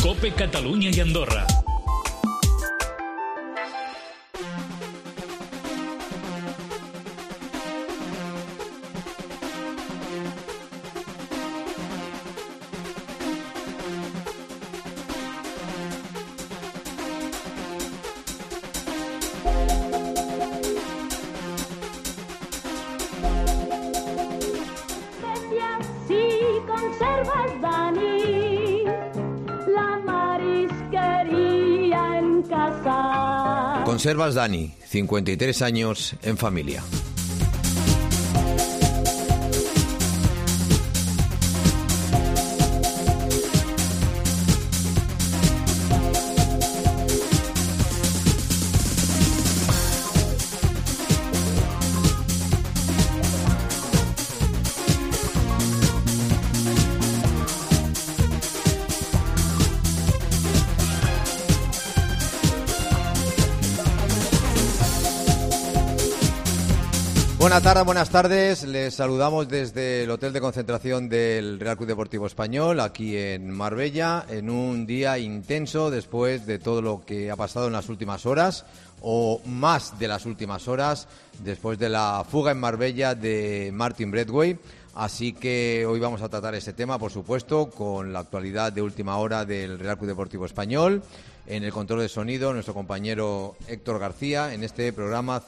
COPE Catalunya i Andorra. Conservas Dani, 53 años en familia. Buenas tardes. Les saludamos desde el Hotel de Concentración del Real Club Deportivo Español, aquí en Marbella, en un día intenso después de todo lo que ha pasado en las últimas horas, o más de las últimas horas, después de la fuga en Marbella de Martin Braithwaite. Así que hoy vamos a tratar ese tema, por supuesto, con la actualidad de última hora del Real Club Deportivo Español. En el control de sonido, nuestro compañero Héctor García, en este programa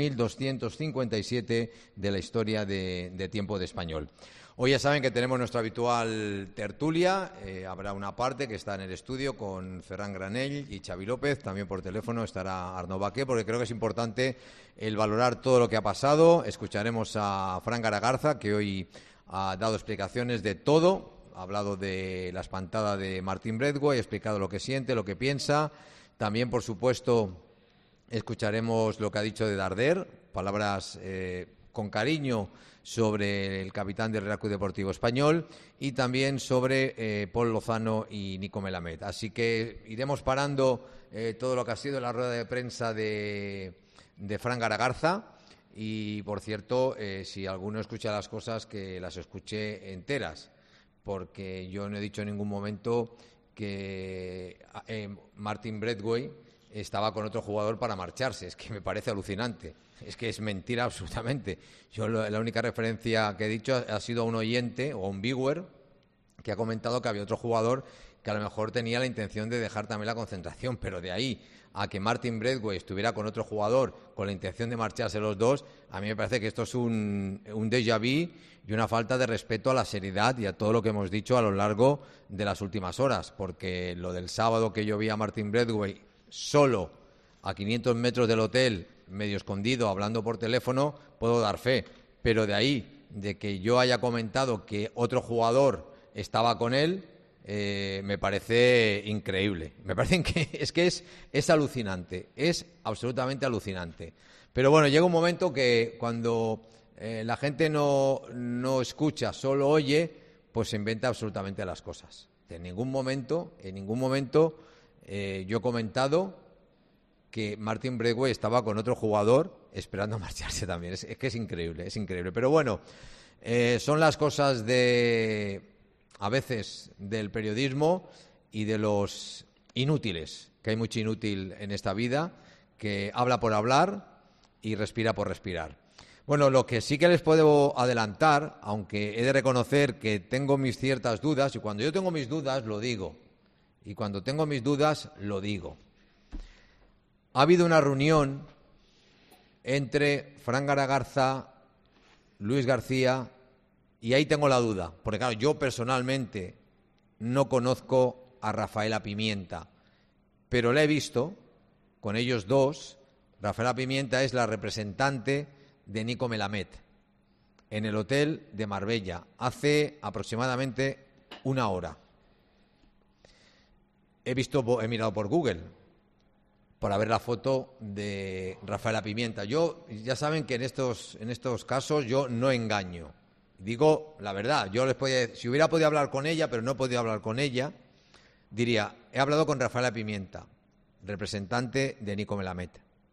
5257 de la historia de Tiempo de Español. Hoy ya saben que tenemos nuestra habitual tertulia. Habrá una parte que está en el estudio con Ferran Granell y Xavi López. También por teléfono estará Arnaud Baqué, porque creo que es importante el valorar todo lo que ha pasado. Escucharemos a Fran Garagarza, que hoy ha dado explicaciones de todo. Ha hablado de la espantada de Martin Braithwaite, ha explicado lo que siente, lo que piensa. También, por supuesto, escucharemos lo que ha dicho de Darder, palabras con cariño sobre el capitán del Real Club Deportivo Español, y también sobre Pol Lozano y Nico Melamed. Así que iremos parando todo lo que ha sido la rueda de prensa de Fran Garagarza. Y, por cierto, si alguno escucha las cosas, que las escuche enteras, porque yo no he dicho en ningún momento que Martin Braithwaite estaba con otro jugador para marcharse. Es que me parece alucinante. Es que es mentira absolutamente. Yo la única referencia que he dicho ha sido a un oyente o a un viewer que ha comentado que había otro jugador que a lo mejor tenía la intención de dejar también la concentración, pero de ahí a que Martin Braithwaite estuviera con otro jugador con la intención de marcharse los dos, a mí me parece que esto es un déjà vu y una falta de respeto a la seriedad y a todo lo que hemos dicho a lo largo de las últimas horas, porque lo del sábado, que yo vi a Martin Braithwaite solo a 500 metros del hotel, medio escondido, hablando por teléfono, puedo dar fe, pero de ahí, de que yo haya comentado que otro jugador estaba con él, me parece increíble. Me parece que es alucinante, es absolutamente alucinante. Pero bueno, llega un momento que cuando la gente no escucha, solo oye, pues se inventa absolutamente las cosas. En ningún momento yo he comentado que Martin Braithwaite estaba con otro jugador esperando marcharse también. Es que es increíble, es increíble. Pero bueno, son las cosas a veces del periodismo y de los inútiles, que hay mucho inútil en esta vida, que habla por hablar y respira por respirar. Bueno, lo que sí que les puedo adelantar, aunque he de reconocer que tengo mis ciertas dudas, y cuando yo tengo mis dudas lo digo, y cuando tengo mis dudas lo digo. Ha habido una reunión entre Fran Garagarza, Luis García, y ahí tengo la duda, porque claro, yo personalmente no conozco a Rafaela Pimienta, pero la he visto con ellos dos. Rafaela Pimienta es la representante de Nico Melamed en el hotel de Marbella hace aproximadamente una hora. He mirado por Google para ver la foto de Rafaela Pimienta. Yo, ya saben que en estos casos yo no engaño. Digo la verdad. Si hubiera podido hablar con ella, pero no he podido hablar con ella, diría, he hablado con Rafaela Pimienta, representante de Nico Melamed.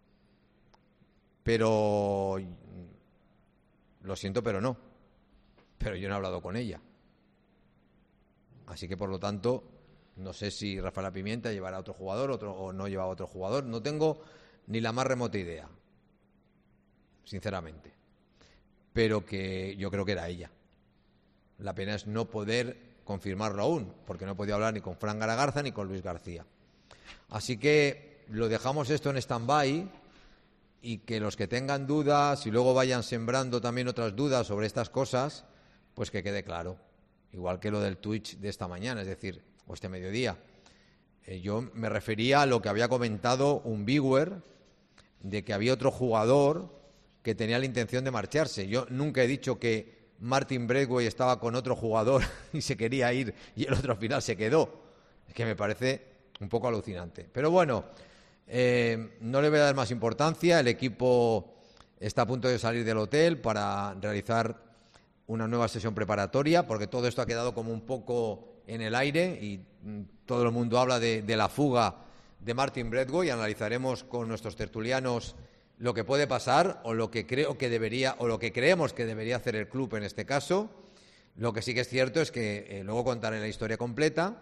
Pero lo siento, pero no. Pero yo no he hablado con ella. Así que, por lo tanto, No sé si Rafael Pimienta llevará a otro jugador o no llevaba a otro jugador. No tengo ni la más remota idea, sinceramente. Pero que yo creo que era ella. La pena es no poder confirmarlo aún, porque no he podido hablar ni con Fran Garagarza ni con Luis García. Así que lo dejamos esto en stand-by, y que los que tengan dudas y luego vayan sembrando también otras dudas sobre estas cosas, pues que quede claro. Igual que lo del Twitch de esta mañana, es decir, o este mediodía. Yo me refería a lo que había comentado un viewer, de que había otro jugador que tenía la intención de marcharse. Yo nunca he dicho que Martin Braithwaite estaba con otro jugador y se quería ir y el otro al final se quedó. Es que me parece un poco alucinante. Pero bueno, no le voy a dar más importancia. El equipo está a punto de salir del hotel para realizar una nueva sesión preparatoria, porque todo esto ha quedado como un poco en el aire y todo el mundo habla de la fuga de Martin Braithwaite, y analizaremos con nuestros tertulianos lo que puede pasar o lo que creo que debería, o lo que creemos que debería hacer el club en este caso. Lo que sí que es cierto es que luego contaré la historia completa.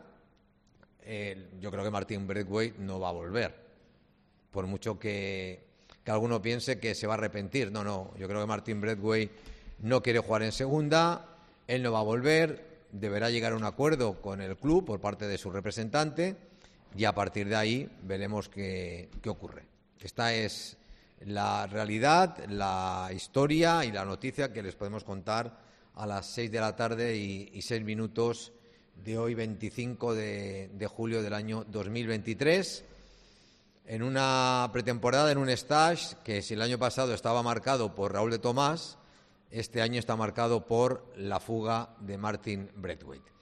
Yo creo que Martin Braithwaite no va a volver, por mucho que alguno piense que se va a arrepentir. No, yo creo que Martin Braithwaite no quiere jugar en segunda, él no va a volver, deberá llegar a un acuerdo con el club por parte de su representante, y a partir de ahí veremos qué ocurre. Esta es la realidad, la historia y la noticia que les podemos contar a las 6 de la tarde y 6 minutos de hoy, 25 de julio del año 2023, en una pretemporada, en un stage que, si el año pasado estaba marcado por Raúl de Tomás, este año está marcado por la fuga de Martin Braithwaite.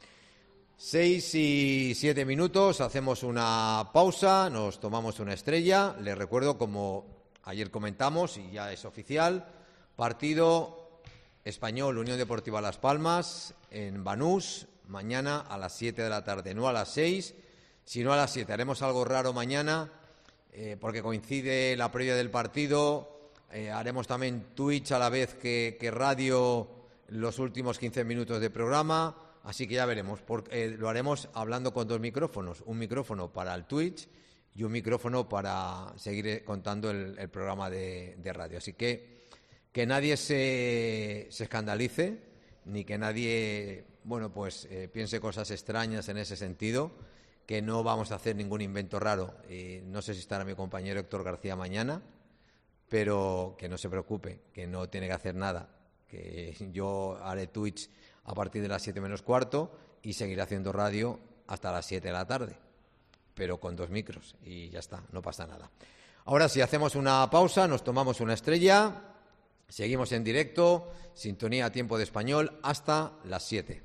6 y 7 minutos, hacemos una pausa, nos tomamos una estrella. Les recuerdo, como ayer comentamos y ya es oficial, partido Español Unión Deportiva Las Palmas en Banús, mañana a las 7 de la tarde, no a las 6, sino a las 7. Haremos algo raro mañana, porque coincide la previa del partido. Haremos también Twitch a la vez que radio los últimos 15 minutos de programa. Así que ya veremos, lo haremos hablando con 2 micrófonos, un micrófono para el Twitch y un micrófono para seguir contando el programa de radio. Así que nadie se escandalice, ni que nadie piense cosas extrañas en ese sentido, que no vamos a hacer ningún invento raro. No sé si estará mi compañero Héctor García mañana, pero que no se preocupe, que no tiene que hacer nada, que yo haré Twitch a partir de las 7 menos cuarto y seguiré haciendo radio hasta las 7 de la tarde, pero con 2 micros y ya está, no pasa nada. Ahora sí, hacemos una pausa, nos tomamos una estrella, seguimos en directo, sintonía a tiempo de español hasta las 7.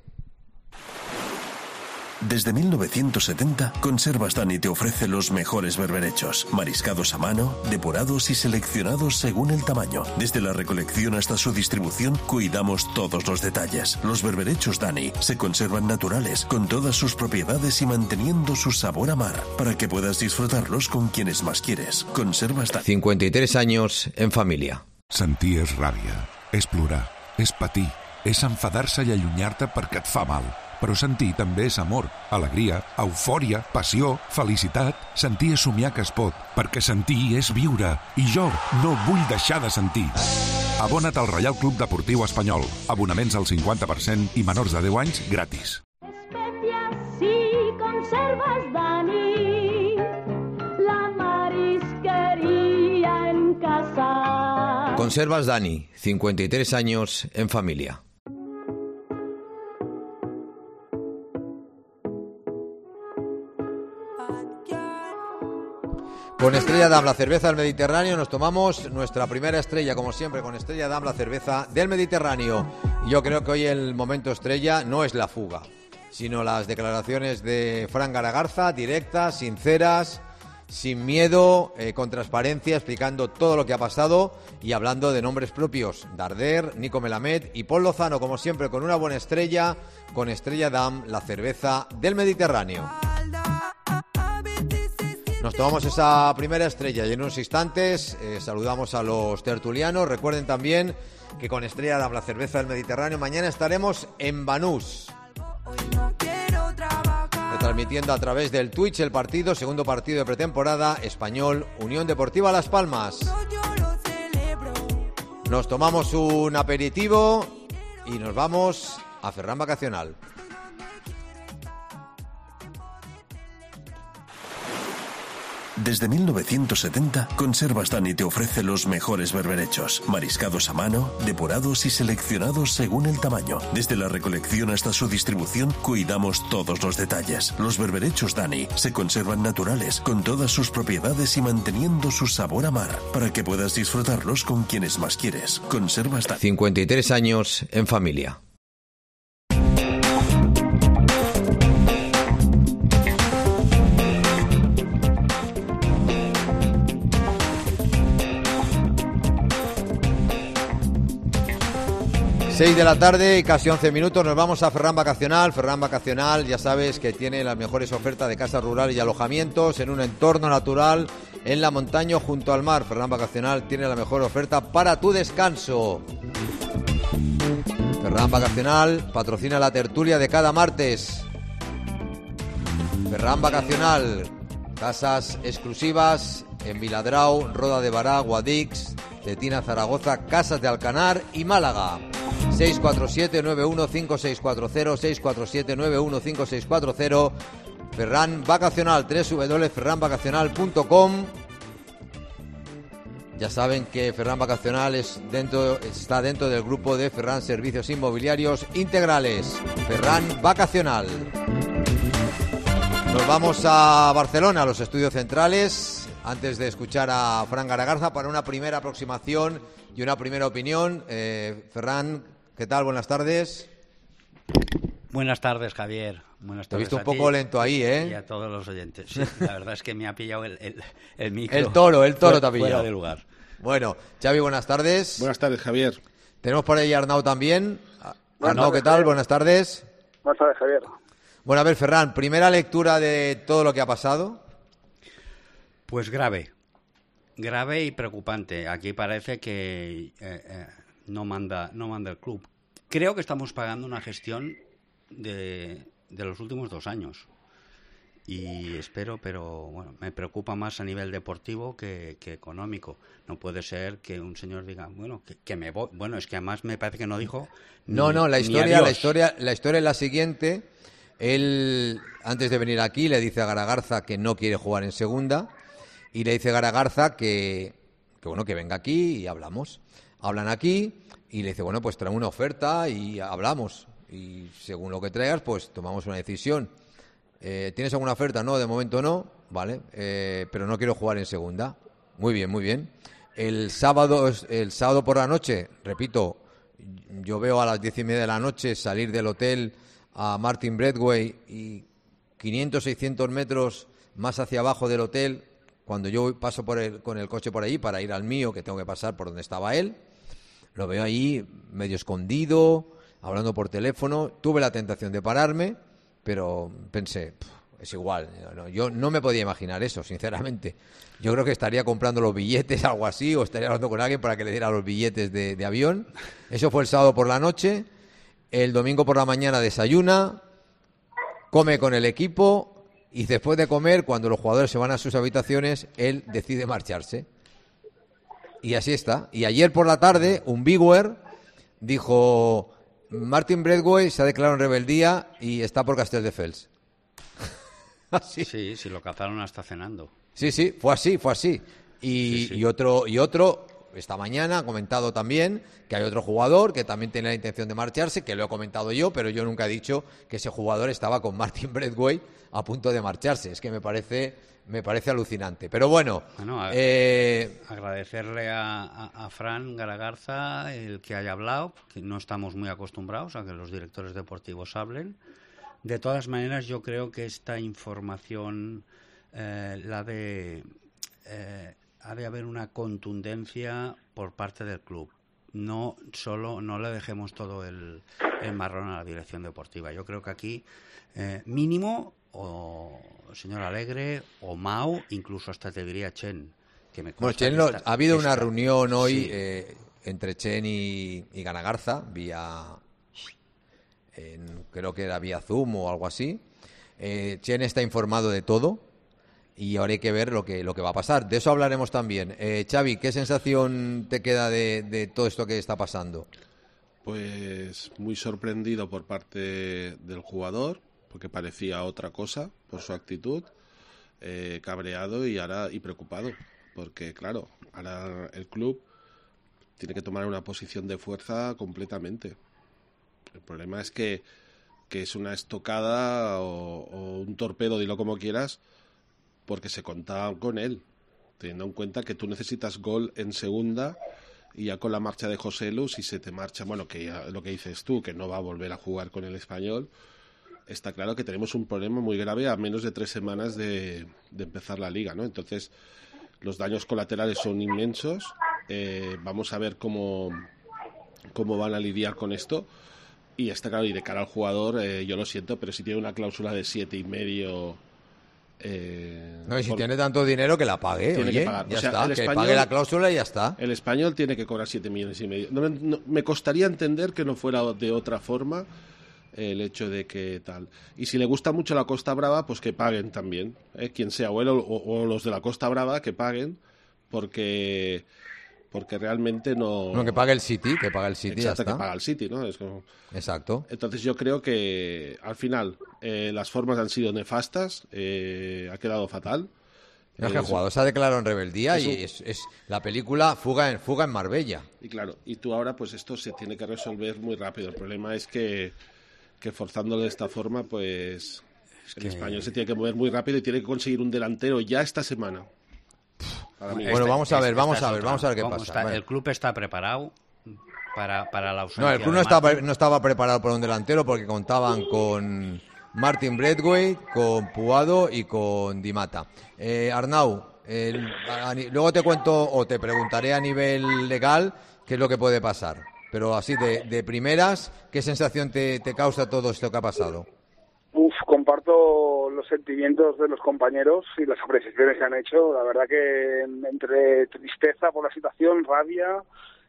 Desde 1970, Conservas Dani te ofrece los mejores berberechos, mariscados a mano, depurados y seleccionados según el tamaño. Desde la recolección hasta su distribución, cuidamos todos los detalles. Los berberechos Dani se conservan naturales, con todas sus propiedades y manteniendo su sabor a mar, para que puedas disfrutarlos con quienes más quieres. Conservas Dani. 53 años en familia. Sentir és ràbia, és plorar, és patir, és enfadar-se i allunyar-te perquè et fa mal. Però sentir també és amor, alegria, eufòria, passió, felicitat. Sentir és somiar que es pot, perquè sentir és viure. I jo no vull deixar de sentir. Abona't al Reial Club Deportiu Espanyol. Abonaments al 50% i menors de 10 anys gratis. Especias y conservas Dani, la marisquería en casa. Conservas Dani, 53 años en familia. Con Estrella Damm, la cerveza del Mediterráneo, nos tomamos nuestra primera estrella, como siempre, con Estrella Damm, la cerveza del Mediterráneo. Y yo creo que hoy el momento estrella no es la fuga, sino las declaraciones de Fran Garagarza, directas, sinceras, sin miedo, con transparencia, explicando todo lo que ha pasado y hablando de nombres propios: Darder, Nico Melamed y Pol Lozano, como siempre, con una buena estrella, con Estrella Damm, la cerveza del Mediterráneo. Nos tomamos esa primera estrella y en unos instantes saludamos a los tertulianos. Recuerden también que con Estrella Damm, la cerveza del Mediterráneo, mañana estaremos en Banús, transmitiendo a través del Twitch el partido, segundo partido de pretemporada, Español, Unión Deportiva Las Palmas. Nos tomamos un aperitivo y nos vamos a Ferran Vacacional. Desde 1970, Conservas Dani te ofrece los mejores berberechos, mariscados a mano, depurados y seleccionados según el tamaño. Desde la recolección hasta su distribución, cuidamos todos los detalles. Los berberechos Dani se conservan naturales, con todas sus propiedades y manteniendo su sabor a mar, para que puedas disfrutarlos con quienes más quieres. Conservas Dani. 53 años en familia. Seis de la tarde y casi 11 minutos, nos vamos a Ferran Vacacional. Ferran Vacacional, ya sabes que tiene las mejores ofertas de casas rurales y alojamientos en un entorno natural, en la montaña junto al mar. Ferran Vacacional tiene la mejor oferta para tu descanso. Ferran Vacacional patrocina la tertulia de cada martes. Ferran Vacacional, casas exclusivas en Viladrau, Roda de Bará, Guadix, Cetina, Zaragoza, Casas de Alcanar y Málaga. 647-915640, 647-915640. Ferran Vacacional, www.ferranvacacional.com. Ya saben que Ferran Vacacional está dentro del grupo de Ferran Servicios Inmobiliarios Integrales. Ferran Vacacional. Nos vamos a Barcelona, a los estudios centrales, antes de escuchar a Fran Garagarza para una primera aproximación y una primera opinión. Ferran, ¿qué tal? Buenas tardes. Buenas tardes, Javier. Buenas tardes. Te he visto un poco lento ahí, ¿eh? Y a todos los oyentes. Sí, la verdad es que me ha pillado el micro. El toro te ha pillado. Fuera de lugar. Bueno, Xavi, buenas tardes. Buenas tardes, Javier. Tenemos por ahí a Arnau también. Arnau, ¿qué tal? Buenas tardes. Buenas tardes, Javier. Bueno, a ver, Ferran, primera lectura de todo lo que ha pasado. Pues grave y preocupante. Aquí parece que no manda el club. Creo que estamos pagando una gestión de los últimos 2 años. Y espero, pero bueno, me preocupa más a nivel deportivo que económico. No puede ser que un señor diga, bueno, que me voy. Bueno, es que además me parece que no dijo. La historia es la siguiente. Él, antes de venir aquí, le dice a Garagarza que no quiere jugar en segunda. Y le dice Garagarza que venga aquí y hablamos. Hablan aquí y le dice, bueno, pues trae una oferta y hablamos. Y según lo que traigas, pues tomamos una decisión. ¿Tienes alguna oferta? No, de momento no. Vale, pero no quiero jugar en segunda. Muy bien, muy bien. El sábado por la noche, repito, yo veo a las 10:30 de la noche salir del hotel a Martin Bradway y 500, 600 metros más hacia abajo del hotel, cuando yo paso con el coche por ahí para ir al mío, que tengo que pasar por donde estaba él, lo veo ahí medio escondido, hablando por teléfono. Tuve la tentación de pararme, pero pensé, es igual. Yo no me podía imaginar eso, sinceramente. Yo creo que estaría comprando los billetes, algo así, o estaría hablando con alguien para que le diera los billetes de avión. Eso fue el sábado por la noche. El domingo por la mañana desayuna, come con el equipo y después de comer, cuando los jugadores se van a sus habitaciones, él decide marcharse. Y así está. Y ayer por la tarde, un Bigware dijo, Martin Bradway se ha declarado en rebeldía y está por Castelldefels. Así. Sí, lo cazaron hasta cenando. Sí, fue así. Y otro, esta mañana ha comentado también que hay otro jugador que también tiene la intención de marcharse, que lo he comentado yo, pero yo nunca he dicho que ese jugador estaba con Martin Bradway a punto de marcharse. Es que me parece alucinante. Pero bueno, agradecerle a Fran Garagarza el que haya hablado, que no estamos muy acostumbrados a que los directores deportivos hablen. De todas maneras, yo creo que esta información ha de haber una contundencia por parte del club. No le dejemos todo el marrón a la dirección deportiva. Yo creo que aquí mínimo o señor Alegre o Mau, incluso hasta te diría Chen. Que me consta Chen, ha habido una reunión hoy entre Chen y Garagarza vía, creo que era vía Zoom o algo así. Chen está informado de todo y ahora hay que ver lo que va a pasar. De eso hablaremos también. Xavi, ¿qué sensación te queda de todo esto que está pasando? Pues muy sorprendido por parte del jugador, porque parecía otra cosa por su actitud, cabreado y preocupado, porque claro, ahora el club tiene que tomar una posición de fuerza completamente. El problema es que es una estocada o un torpedo, dilo como quieras, porque se contaba con él, teniendo en cuenta que tú necesitas gol en segunda y ya con la marcha de Joselu, si se te marcha, bueno, que ya lo que dices tú, que no va a volver a jugar con el Español, está claro que tenemos un problema muy grave a menos de 3 semanas de empezar la liga, ¿no? Entonces, los daños colaterales son inmensos. Vamos a ver cómo van a lidiar con esto. Y está claro, y de cara al jugador, yo lo siento, pero si tiene una cláusula de 7,5... no, y si tiene tanto dinero que la pague, tiene oye, que pagar. ya O sea, está, el que Español, pague la cláusula y ya está. El Español tiene que cobrar 7,5 millones. No, me costaría entender que no fuera de otra forma el hecho de que tal. Y si le gusta mucho la Costa Brava, pues que paguen también, quien sea, o los de la Costa Brava, que paguen, porque realmente no... No, que pague el City, Exacto, ya está. que paga el City, ¿no? Es como... Exacto. Entonces yo creo que al final las formas han sido nefastas, ha quedado fatal. No, es que el jugador se ha declarado en rebeldía y es la película Fuga en Marbella. Y claro, y tú ahora pues esto se tiene que resolver muy rápido. El problema es que forzándolo de esta forma, pues el Español se tiene que mover muy rápido y tiene que conseguir un delantero ya esta semana. Bueno, vamos a ver qué pasa. El club está preparado para la ausencia. No, el club no estaba preparado para un delantero porque contaban con Martin Braithwaite, con Puado y con Di Mata. Arnau, luego te cuento o te preguntaré a nivel legal qué es lo que puede pasar. Pero así de primeras, ¿qué sensación te causa todo esto que ha pasado? Comparto los sentimientos de los compañeros y las apreciaciones que han hecho. La verdad que entre tristeza por la situación, rabia,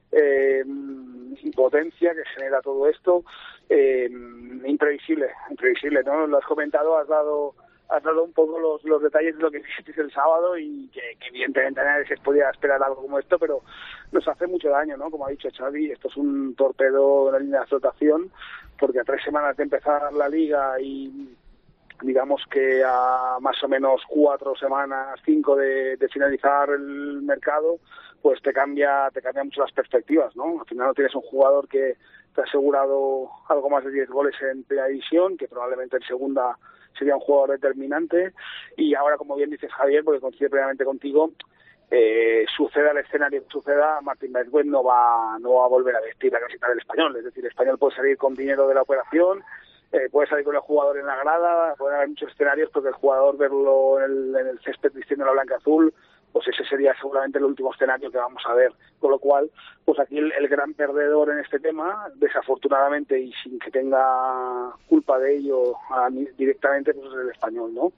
impotencia que genera todo esto, imprevisible, ¿no? Lo has comentado, has dado un poco los detalles de lo que hiciste el sábado y que evidentemente nadie se podía esperar algo como esto, pero nos hace mucho daño, ¿no? Como ha dicho Xavi, esto es un torpedo en la línea de flotación, porque a 3 semanas de empezar la liga y digamos que a más o menos 4 semanas, 5 de finalizar el mercado, pues te cambia mucho las perspectivas, ¿no? Al final no tienes un jugador que te ha asegurado algo más de 10 goles en primera división, que probablemente en segunda sería un jugador determinante, y ahora, como bien dices, Javier, porque coincide plenamente contigo, suceda el escenario que suceda, Martin Braithwaite no va a volver a vestir la camiseta del Español. Es decir, el Español puede salir con dinero de la operación, puede salir con el jugador en la grada, pueden haber muchos escenarios, porque el jugador verlo en el césped vistiendo la blanca azul, pues ese sería seguramente el último escenario que vamos a ver. Con lo cual, pues aquí el gran perdedor en este tema, desafortunadamente y sin que tenga culpa de ello directamente, pues es el Español, ¿no?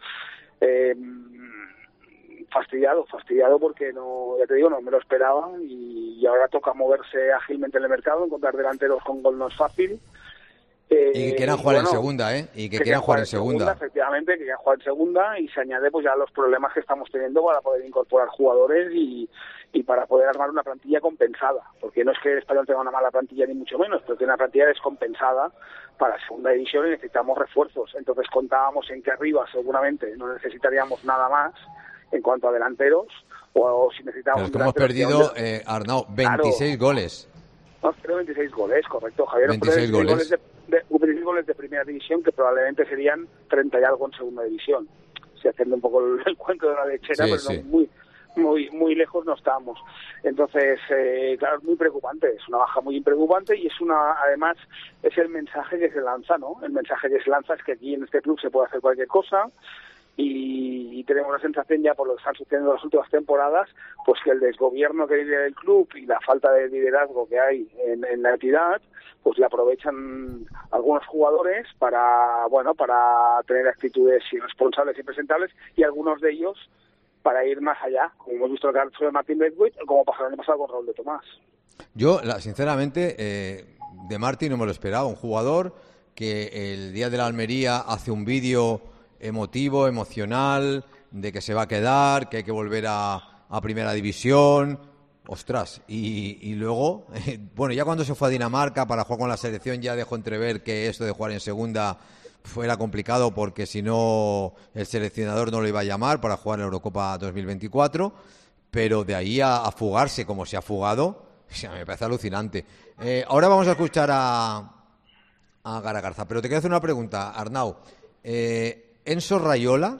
Fastidiado porque no, ya te digo, no me lo esperaba y ahora toca moverse ágilmente en el mercado, encontrar delanteros con gol no es fácil. Y que quieran jugar en segunda, Y que quieran jugar en segunda. Efectivamente, que quieran jugar en segunda y se añade pues ya los problemas que estamos teniendo para poder incorporar jugadores y para poder armar una plantilla compensada. Porque no es que el Español tenga una mala plantilla ni mucho menos, pero tiene una plantilla descompensada para segunda división y necesitamos refuerzos. Entonces contábamos en que arriba seguramente no necesitaríamos nada más en cuanto a delanteros o si necesitamos... Pero es que hemos perdido, Arnau, 26 goles. No, pero 26 goles, correcto, Javier. 26 goles. 26 goles de primera división, que probablemente serían 30 y algo en segunda división. Si haciendo un poco el cuento de la lechera, sí, pero sí. No, muy lejos no estamos. Entonces, claro, es muy preocupante, es una baja muy preocupante y además es el mensaje que se lanza, ¿no? El mensaje que se lanza es que aquí en este club se puede hacer cualquier cosa, y tenemos la sensación ya por lo que están sucediendo en las últimas temporadas, pues que el desgobierno que hay del club y la falta de liderazgo que hay en la entidad, pues le aprovechan algunos jugadores para tener actitudes irresponsables y presentables, y algunos de ellos para ir más allá, como hemos visto en el caso de Martin Braithwaite o como pasó el año pasado con Raúl de Tomás. Yo, sinceramente, de Martin no me lo esperaba, un jugador que el día de la Almería hace un vídeo emotivo, emocional, de que se va a quedar, que hay que volver a Primera División. Ostras, y luego, bueno, ya cuando se fue a Dinamarca para jugar con la selección ya dejó entrever que esto de jugar en segunda fuera complicado porque si no el seleccionador no lo iba a llamar para jugar en la Eurocopa 2024, pero de ahí a fugarse como se ha fugado, o sea, me parece alucinante. Ahora vamos a escuchar a Garagarza, pero te quiero hacer una pregunta, Arnau. Enzo Raiola.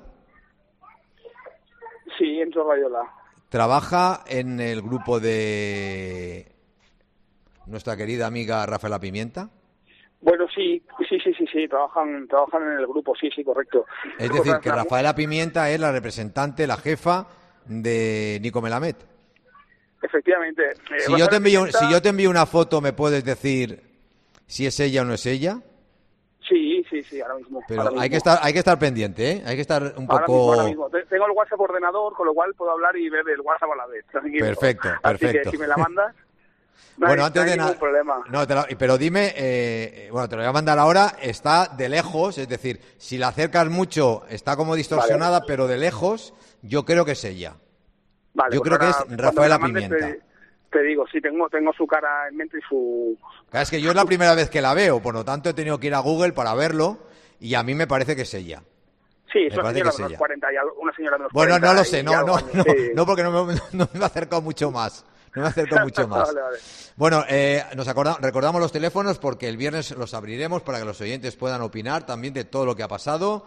Sí, Enzo Raiola. ¿Trabaja en el grupo de nuestra querida amiga Rafaela Pimienta? Bueno, sí, trabajan en el grupo, sí, correcto. Es decir, que Rafaela Pimienta es la representante, la jefa de Nico Melamed. Efectivamente. Si yo te envío una foto, ¿me puedes decir si es ella o no es ella? Sí, ahora mismo. Pero ahora hay mismo. que estar pendiente, ¿eh? Hay que estar un poco... Ahora mismo. Tengo el WhatsApp ordenador, con lo cual puedo hablar y ver el WhatsApp a la vez. Perfecto. Así que si me la mandas, bueno, antes de nada, problema. No, pero dime, bueno, te lo voy a mandar ahora, está de lejos, es decir, si la acercas mucho está como distorsionada, vale. Pero de lejos yo creo que es ella. Vale, yo creo que es Rafaela Pimienta. Te digo, sí, tengo su cara en mente y su... Claro, es que yo es la primera vez que la veo, por lo tanto he tenido que ir a Google para verlo y a mí me parece que es ella. Sí, es una señora de unos 40 y algo, una señora de unos 40. Bueno, no lo sé, sí. No, porque no me he acercado mucho más. No me acerco mucho más. Vale. Bueno, recordamos los teléfonos porque el viernes los abriremos para que los oyentes puedan opinar también de todo lo que ha pasado.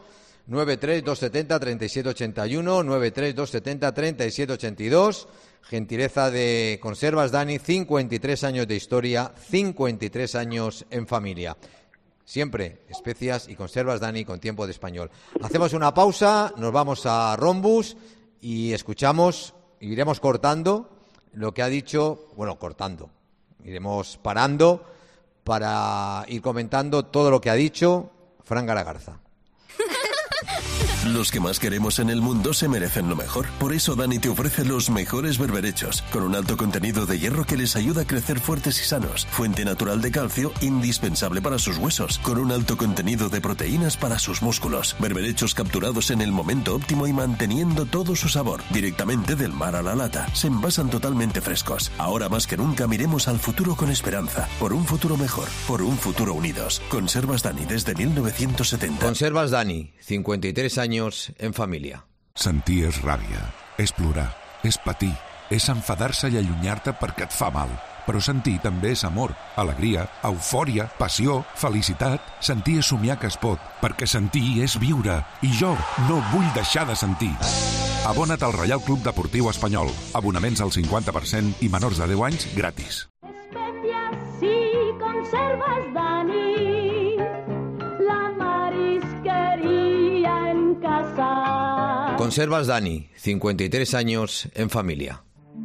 93270-3781, 93270-3782. Gentileza de Conservas Dani, 53 años de historia, 53 años en familia. Siempre especias y conservas Dani con tiempo de español. Hacemos una pausa, nos vamos a Rombus y escuchamos, iremos cortando lo que ha dicho, bueno, cortando, iremos parando para ir comentando todo lo que ha dicho Fran Garagarza. Los que más queremos en el mundo se merecen lo mejor. Por eso Dani te ofrece los mejores berberechos, con un alto contenido de hierro que les ayuda a crecer fuertes y sanos. Fuente natural de calcio, indispensable para sus huesos, con un alto contenido de proteínas para sus músculos. Berberechos capturados en el momento óptimo y manteniendo todo su sabor. Directamente del mar a la lata. Se envasan totalmente frescos. Ahora más que nunca miremos al futuro con esperanza. Por un futuro mejor. Por un futuro unidos. Conservas Dani desde 1970. Conservas Dani, 53 años en família. Sentir és ràbia, és plorar, és patir, és enfadar-se i allunyar-te perquè et fa mal. Però sentir també és amor, alegria, eufòria, passió, felicitat. Sentir és somiar que es pot, perquè sentir és viure. I jo no vull deixar de sentir. Abona't al Reial Club Deportiu Espanyol. Abonaments al 50% i menors de 10 anys gratis. Especias y conservas Dani, la marisquería en casa. Conservas Dani, 53 años en familia.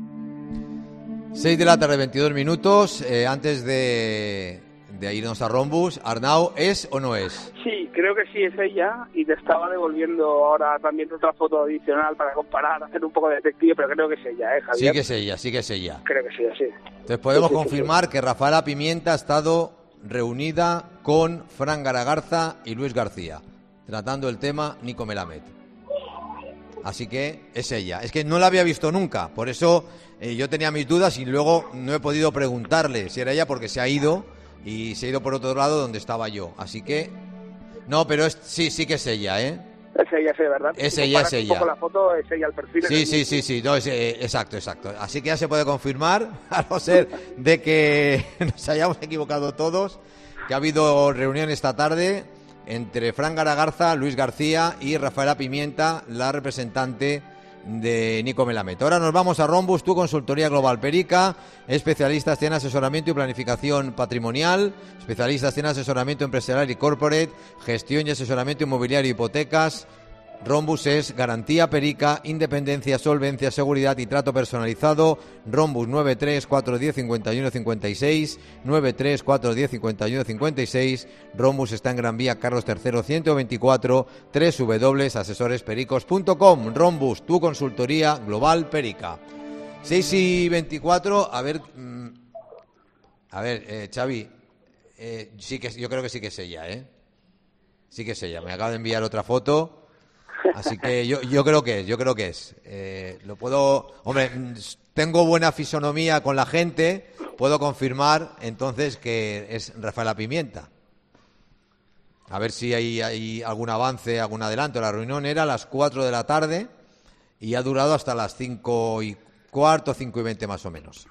6 de la tarde, 22 minutos. Antes de irnos a Rombus, Arnau, ¿es o no es? Sí, creo que sí es ella y te estaba devolviendo ahora también otra foto adicional para comparar, hacer un poco de detective, pero creo que es ella, Javier? Sí que es ella, sí que es ella. Creo que sí, sí. Entonces podemos sí, confirmar sí. que Rafaela Pimienta ha estado reunida con Fran Garagarza y Luis García, tratando el tema Nico Melamed. Así que es ella. Es que no la había visto nunca, por eso yo tenía mis dudas y luego no he podido preguntarle si era ella porque se ha ido y se ha ido por otro lado donde estaba yo. Así que no, pero sí que es ella, ¿eh? Es ella, sí, ¿verdad? Es ella. Un poco la foto, es ella el perfil. Sí. No, exacto. Así que ya se puede confirmar, a no ser de que nos hayamos equivocado todos, que ha habido reunión esta tarde entre Fran Garagarza, Luis García y Rafaela Pimienta, la representante de Nico Melamed. Ahora nos vamos a Rombus, tu consultoría global Perica, especialistas en asesoramiento y planificación patrimonial, especialistas en asesoramiento empresarial y corporate, gestión y asesoramiento inmobiliario y hipotecas. Rombus es garantía Perica, independencia, solvencia, seguridad y trato personalizado. Rombus 934105156, 934105156. Rombus está en Gran Vía Carlos III 124, www.asesorespericos.com. Rombus, tu consultoría global Perica. 6:24, a ver, Xavi, sí que yo creo que sí que es ella, ¿eh? Sí que es ella. Me acaba de enviar otra foto. Así que yo creo que es. Lo puedo... Hombre, tengo buena fisonomía con la gente, puedo confirmar entonces que es Rafaela Pimienta. A ver si hay algún avance, algún adelanto. La reunión era a las 4 de la tarde y ha durado hasta las 5:15, 5:20 más o menos.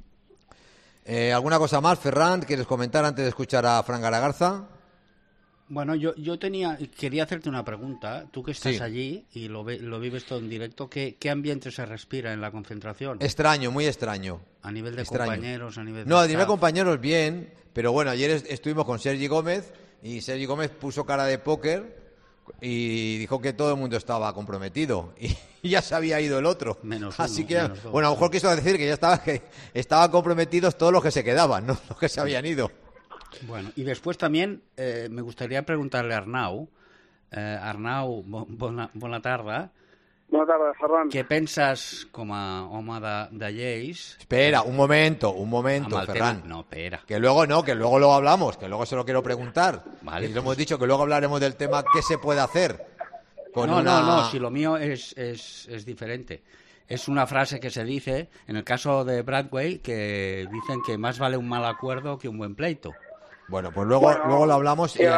¿Alguna cosa más, Ferran, quieres comentar antes de escuchar a Fran Garagarza? Bueno, yo quería hacerte una pregunta. Tú que estás allí y lo vives todo en directo, ¿qué ambiente se respira en la concentración? Extraño, muy extraño. A nivel de compañeros, a nivel de No, a staff. nivel de compañeros bien, pero bueno, ayer estuvimos con Sergi Gómez y Sergi Gómez puso cara de póker y dijo que todo el mundo estaba comprometido y ya se había ido el otro. Así que, bueno, a lo mejor quiso decir que estaban comprometidos todos los que se quedaban, no los que se habían ido. Bueno, y después también me gustaría preguntarle a Arnau. Arnau, bona tarda. Bona tarda, Ferran. Què penses com a home de lleis? Espera, un momento, Ferran. No, espera. Que luego lo hablamos, que luego se lo quiero preguntar. Vale, y lo hemos dicho que luego hablaremos del tema qué se puede hacer. No, si lo mío es diferente. Es una frase que se dice, en el caso de Bradway, que dicen que más vale un mal acuerdo que un buen pleito. Bueno, pues luego lo hablamos sí,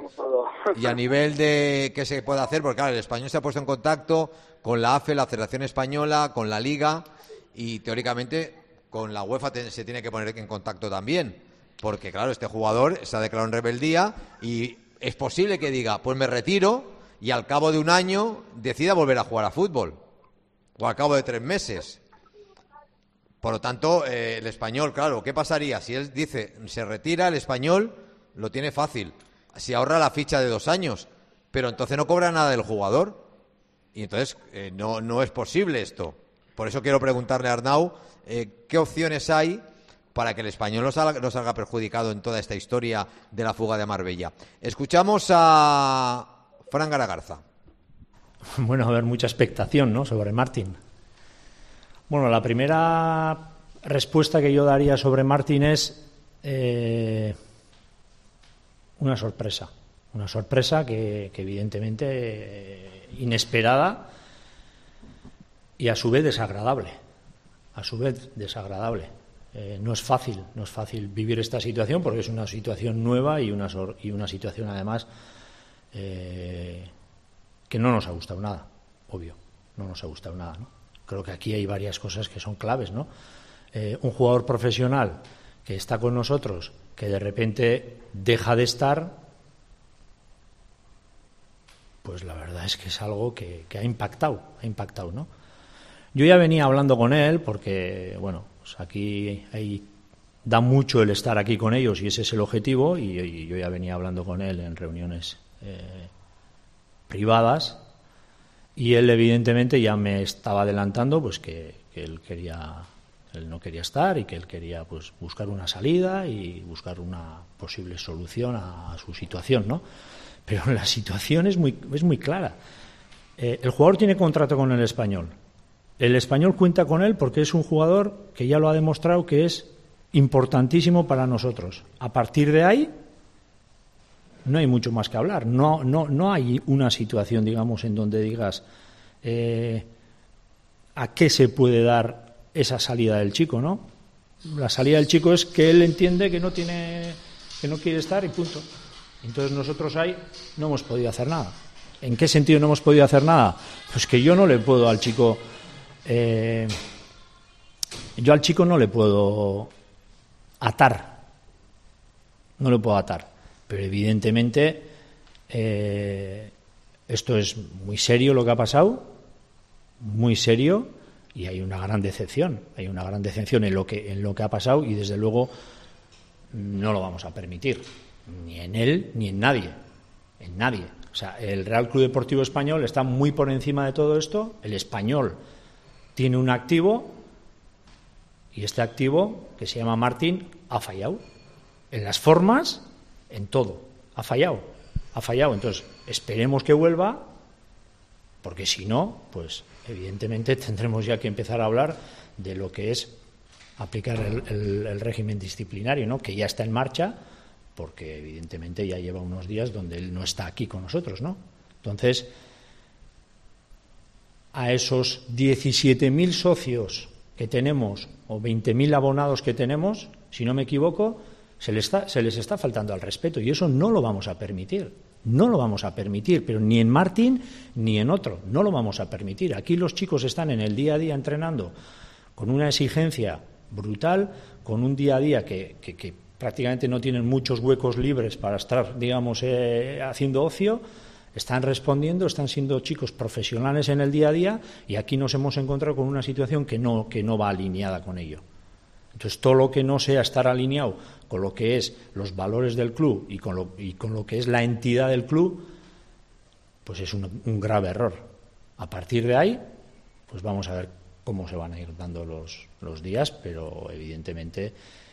y a nivel de qué se puede hacer, porque claro, el Español se ha puesto en contacto con la AFE, la Federación Española, con la Liga y teóricamente con la UEFA se tiene que poner en contacto también, porque claro, este jugador se ha declarado en rebeldía y es posible que diga, pues me retiro y al cabo de un año decida volver a jugar a fútbol o al cabo de 3 meses. Por lo tanto, el Español, claro, ¿qué pasaría? Si él dice, se retira, el Español lo tiene fácil. Se ahorra la ficha de 2 años, pero entonces no cobra nada del jugador. Y entonces no es posible esto. Por eso quiero preguntarle a Arnau qué opciones hay para que el Español no salga perjudicado en toda esta historia de la fuga de Marbella. Escuchamos a Fran Garagarza. Bueno, a ver, mucha expectación, ¿no?, sobre Martín. Bueno, la primera respuesta que yo daría sobre Martín es una sorpresa. Una sorpresa que evidentemente inesperada y a su vez desagradable. No es fácil vivir esta situación porque es una situación nueva y una situación además que no nos ha gustado nada, obvio, no nos ha gustado nada, ¿no? Creo que aquí hay varias cosas que son claves, ¿no? Un jugador profesional que está con nosotros, que de repente deja de estar, pues la verdad es que es algo que ha impactado, ¿no? Yo ya venía hablando con él porque, bueno, pues aquí da mucho el estar aquí con ellos y ese es el objetivo y yo ya venía hablando con él en reuniones privadas. Y él evidentemente ya me estaba adelantando pues que él no quería estar y que él quería pues buscar una salida y buscar una posible solución a su situación, ¿no? Pero la situación es muy clara. El jugador tiene contrato con el Español. El Español cuenta con él porque es un jugador que ya lo ha demostrado que es importantísimo para nosotros. A partir de ahí no hay mucho más que hablar. No hay una situación, digamos, en donde digas a qué se puede dar esa salida del chico, ¿no? La salida del chico es que él entiende que no quiere estar y punto. Entonces nosotros ahí no hemos podido hacer nada. ¿En qué sentido no hemos podido hacer nada? Pues que yo no le puedo al chico... yo al chico no le puedo atar. No le puedo atar. Pero evidentemente esto es muy serio lo que ha pasado, muy serio, y hay una gran decepción en lo que ha pasado y desde luego no lo vamos a permitir, ni en él ni en nadie. O sea, el Real Club Deportivo Español está muy por encima de todo esto. El Español tiene un activo y este activo, que se llama Martín, ha fallado en las formas, en todo, ha fallado. Entonces esperemos que vuelva, porque si no, pues evidentemente tendremos ya que empezar a hablar de lo que es aplicar el régimen disciplinario, ¿no?, que ya está en marcha, porque evidentemente ya lleva unos días donde él no está aquí con nosotros, ¿no? Entonces a esos 17.000 socios que tenemos o 20.000 abonados que tenemos, si no me equivoco, se les está faltando al respeto, y eso no lo vamos a permitir. No lo vamos a permitir, pero ni en Martín ni en otro, no lo vamos a permitir. Aquí los chicos están en el día a día entrenando con una exigencia brutal, con un día a día que prácticamente no tienen muchos huecos libres para estar, digamos, haciendo ocio. Están respondiendo, están siendo chicos profesionales en el día a día, y aquí nos hemos encontrado con una situación que no va alineada con ello. Entonces, todo lo que no sea estar alineado con lo que es los valores del club y con lo que es la entidad del club, pues es un grave error. A partir de ahí, pues vamos a ver cómo se van a ir dando los días, pero evidentemente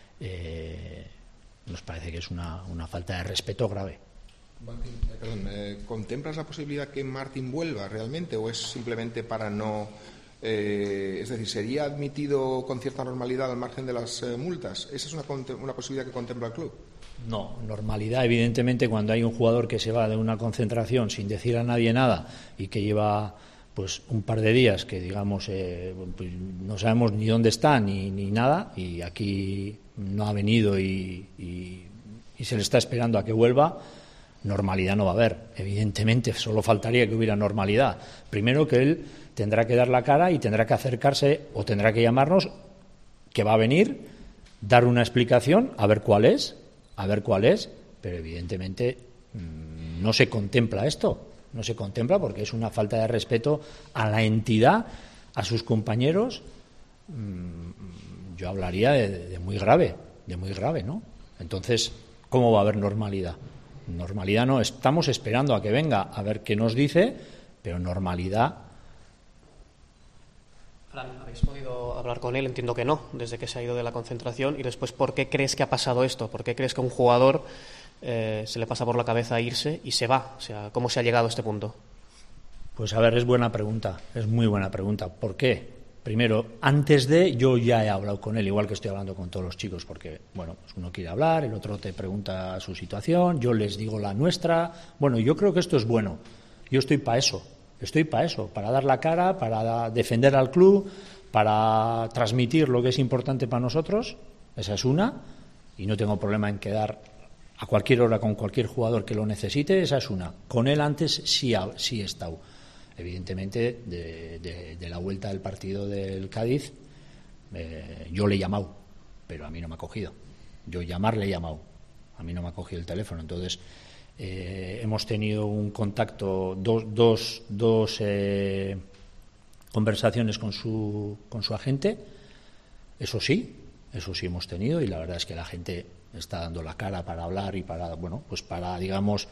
nos parece que es una falta de respeto grave. ¿Contemplas la posibilidad que Martín vuelva realmente, o es simplemente para no... es decir, ¿sería admitido con cierta normalidad al margen de las multas? ¿Esa es una posibilidad que contempla el club? No, normalidad, evidentemente, cuando hay un jugador que se va de una concentración sin decir a nadie nada y que lleva pues un par de días que, digamos, pues no sabemos ni dónde está ni nada, y aquí no ha venido y se le está esperando a que vuelva, normalidad no va a haber. Evidentemente, solo faltaría que hubiera normalidad. Primero, que él tendrá que dar la cara y tendrá que acercarse o tendrá que llamarnos, que va a venir, dar una explicación, a ver cuál es, pero evidentemente no se contempla esto, no se contempla, porque es una falta de respeto a la entidad, a sus compañeros. Yo hablaría de muy grave, ¿no? Entonces, ¿cómo va a haber normalidad? Normalidad no, estamos esperando a que venga a ver qué nos dice, pero normalidad. Fran, ¿habéis podido hablar con él? Entiendo que no, desde que se ha ido de la concentración. Y después, ¿por qué crees que ha pasado esto? ¿Por qué crees que a un jugador se le pasa por la cabeza irse y se va? O sea, ¿cómo se ha llegado a este punto? Pues a ver, es buena pregunta, es muy buena pregunta. ¿Por qué? Primero, antes de, yo ya he hablado con él, igual que estoy hablando con todos los chicos, porque, bueno, pues uno quiere hablar, el otro te pregunta su situación, yo les digo la nuestra. Bueno, yo creo que esto es bueno. Yo estoy para eso, para dar la cara, para defender al club, para transmitir lo que es importante para nosotros. Esa es una, y no tengo problema en quedar a cualquier hora con cualquier jugador que lo necesite. Esa es una. Con él antes sí he estado. Evidentemente, de la vuelta del partido del Cádiz, yo le he llamado, pero a mí no me ha cogido. Yo le he llamado, a mí no me ha cogido el teléfono. Entonces, hemos tenido un contacto, dos conversaciones con su agente. Eso sí hemos tenido, y la verdad es que la gente está dando la cara para hablar y para, bueno, pues para, digamos,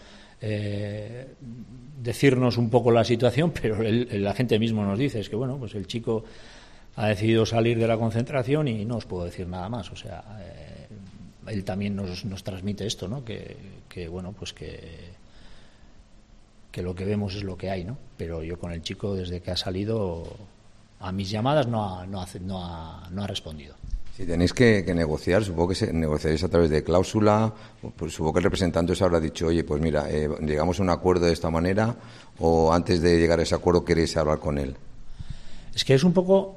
decirnos un poco la situación, pero la gente mismo nos dice, es que, bueno, pues el chico ha decidido salir de la concentración y no os puedo decir nada más. O sea, él también nos transmite esto, ¿no? Que bueno, pues que lo que vemos es lo que hay, ¿no? Pero yo con el chico, desde que ha salido, a mis llamadas no ha respondido. Si tenéis que negociar, supongo que negociaréis a través de cláusula, pues supongo que el representante os habrá dicho, oye, pues mira, llegamos a un acuerdo de esta manera, o antes de llegar a ese acuerdo queréis hablar con él. Es que es un poco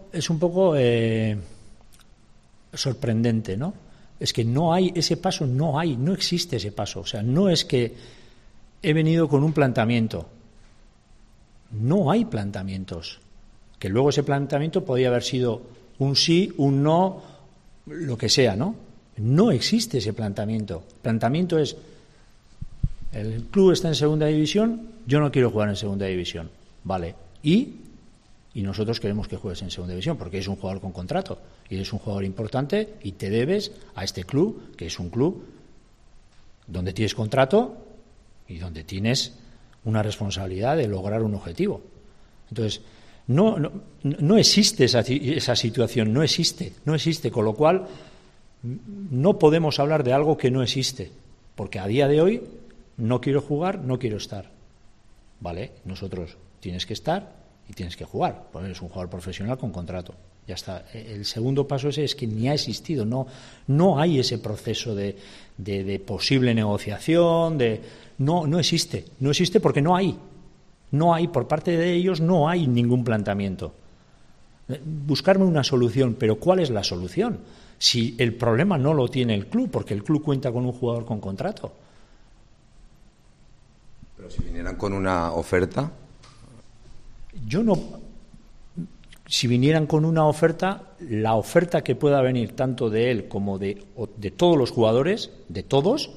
sorprendente, ¿no? Es que no hay ese paso, no existe ese paso. O sea, no es que he venido con un planteamiento. No hay planteamientos. Que luego ese planteamiento podría haber sido un sí, un no, lo que sea, ¿no? No existe ese planteamiento. El planteamiento es: el club está en segunda división, yo no quiero jugar en segunda división, vale, y nosotros queremos que juegues en segunda división porque eres un jugador con contrato y eres un jugador importante y te debes a este club, que es un club donde tienes contrato y donde tienes una responsabilidad de lograr un objetivo. Entonces, no existe esa situación, no existe, con lo cual no podemos hablar de algo que no existe, porque a día de hoy no quiero jugar, no quiero estar. Vale, nosotros tienes que estar y tienes que jugar, porque eres un jugador profesional con contrato. Ya está. El segundo paso es que ni ha existido, no hay ese proceso de posible negociación, no existe porque no hay. No hay, por parte de ellos, no hay ningún planteamiento. Buscarme una solución, pero ¿cuál es la solución? Si el problema no lo tiene el club, porque el club cuenta con un jugador con contrato. Pero si vinieran con una oferta. Si vinieran con una oferta, la oferta que pueda venir tanto de él como de todos los jugadores, de todos,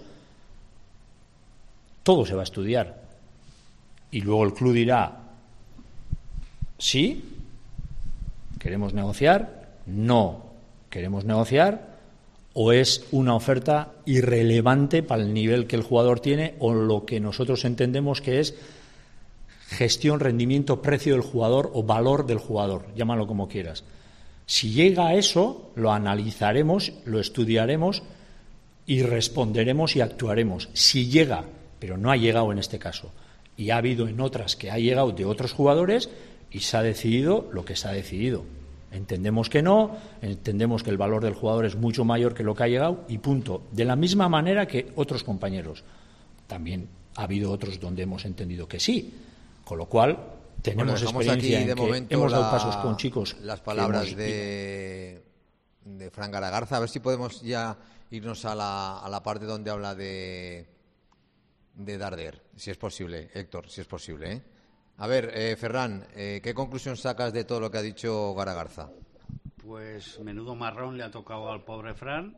todo se va a estudiar. Y luego el club dirá, sí, queremos negociar, no queremos negociar, o es una oferta irrelevante para el nivel que el jugador tiene o lo que nosotros entendemos que es gestión, rendimiento, precio del jugador o valor del jugador, llámalo como quieras. Si llega a eso, lo analizaremos, lo estudiaremos y responderemos y actuaremos. Si llega, pero no ha llegado en este caso, y ha habido en otras que ha llegado de otros jugadores y se ha decidido lo que se ha decidido. Entendemos que no, entendemos que el valor del jugador es mucho mayor que lo que ha llegado y punto. De la misma manera que otros compañeros. También ha habido otros donde hemos entendido que sí. Con lo cual, tenemos experiencia en que hemos dado pasos con chicos. Las palabras de Fran Garagarza. A ver si podemos ya irnos a la parte donde habla de Darder, si es posible, Héctor, si es posible, ¿eh? A ver, Ferran, ¿qué conclusión sacas de todo lo que ha dicho Garagarza? Pues menudo marrón le ha tocado al pobre Fran.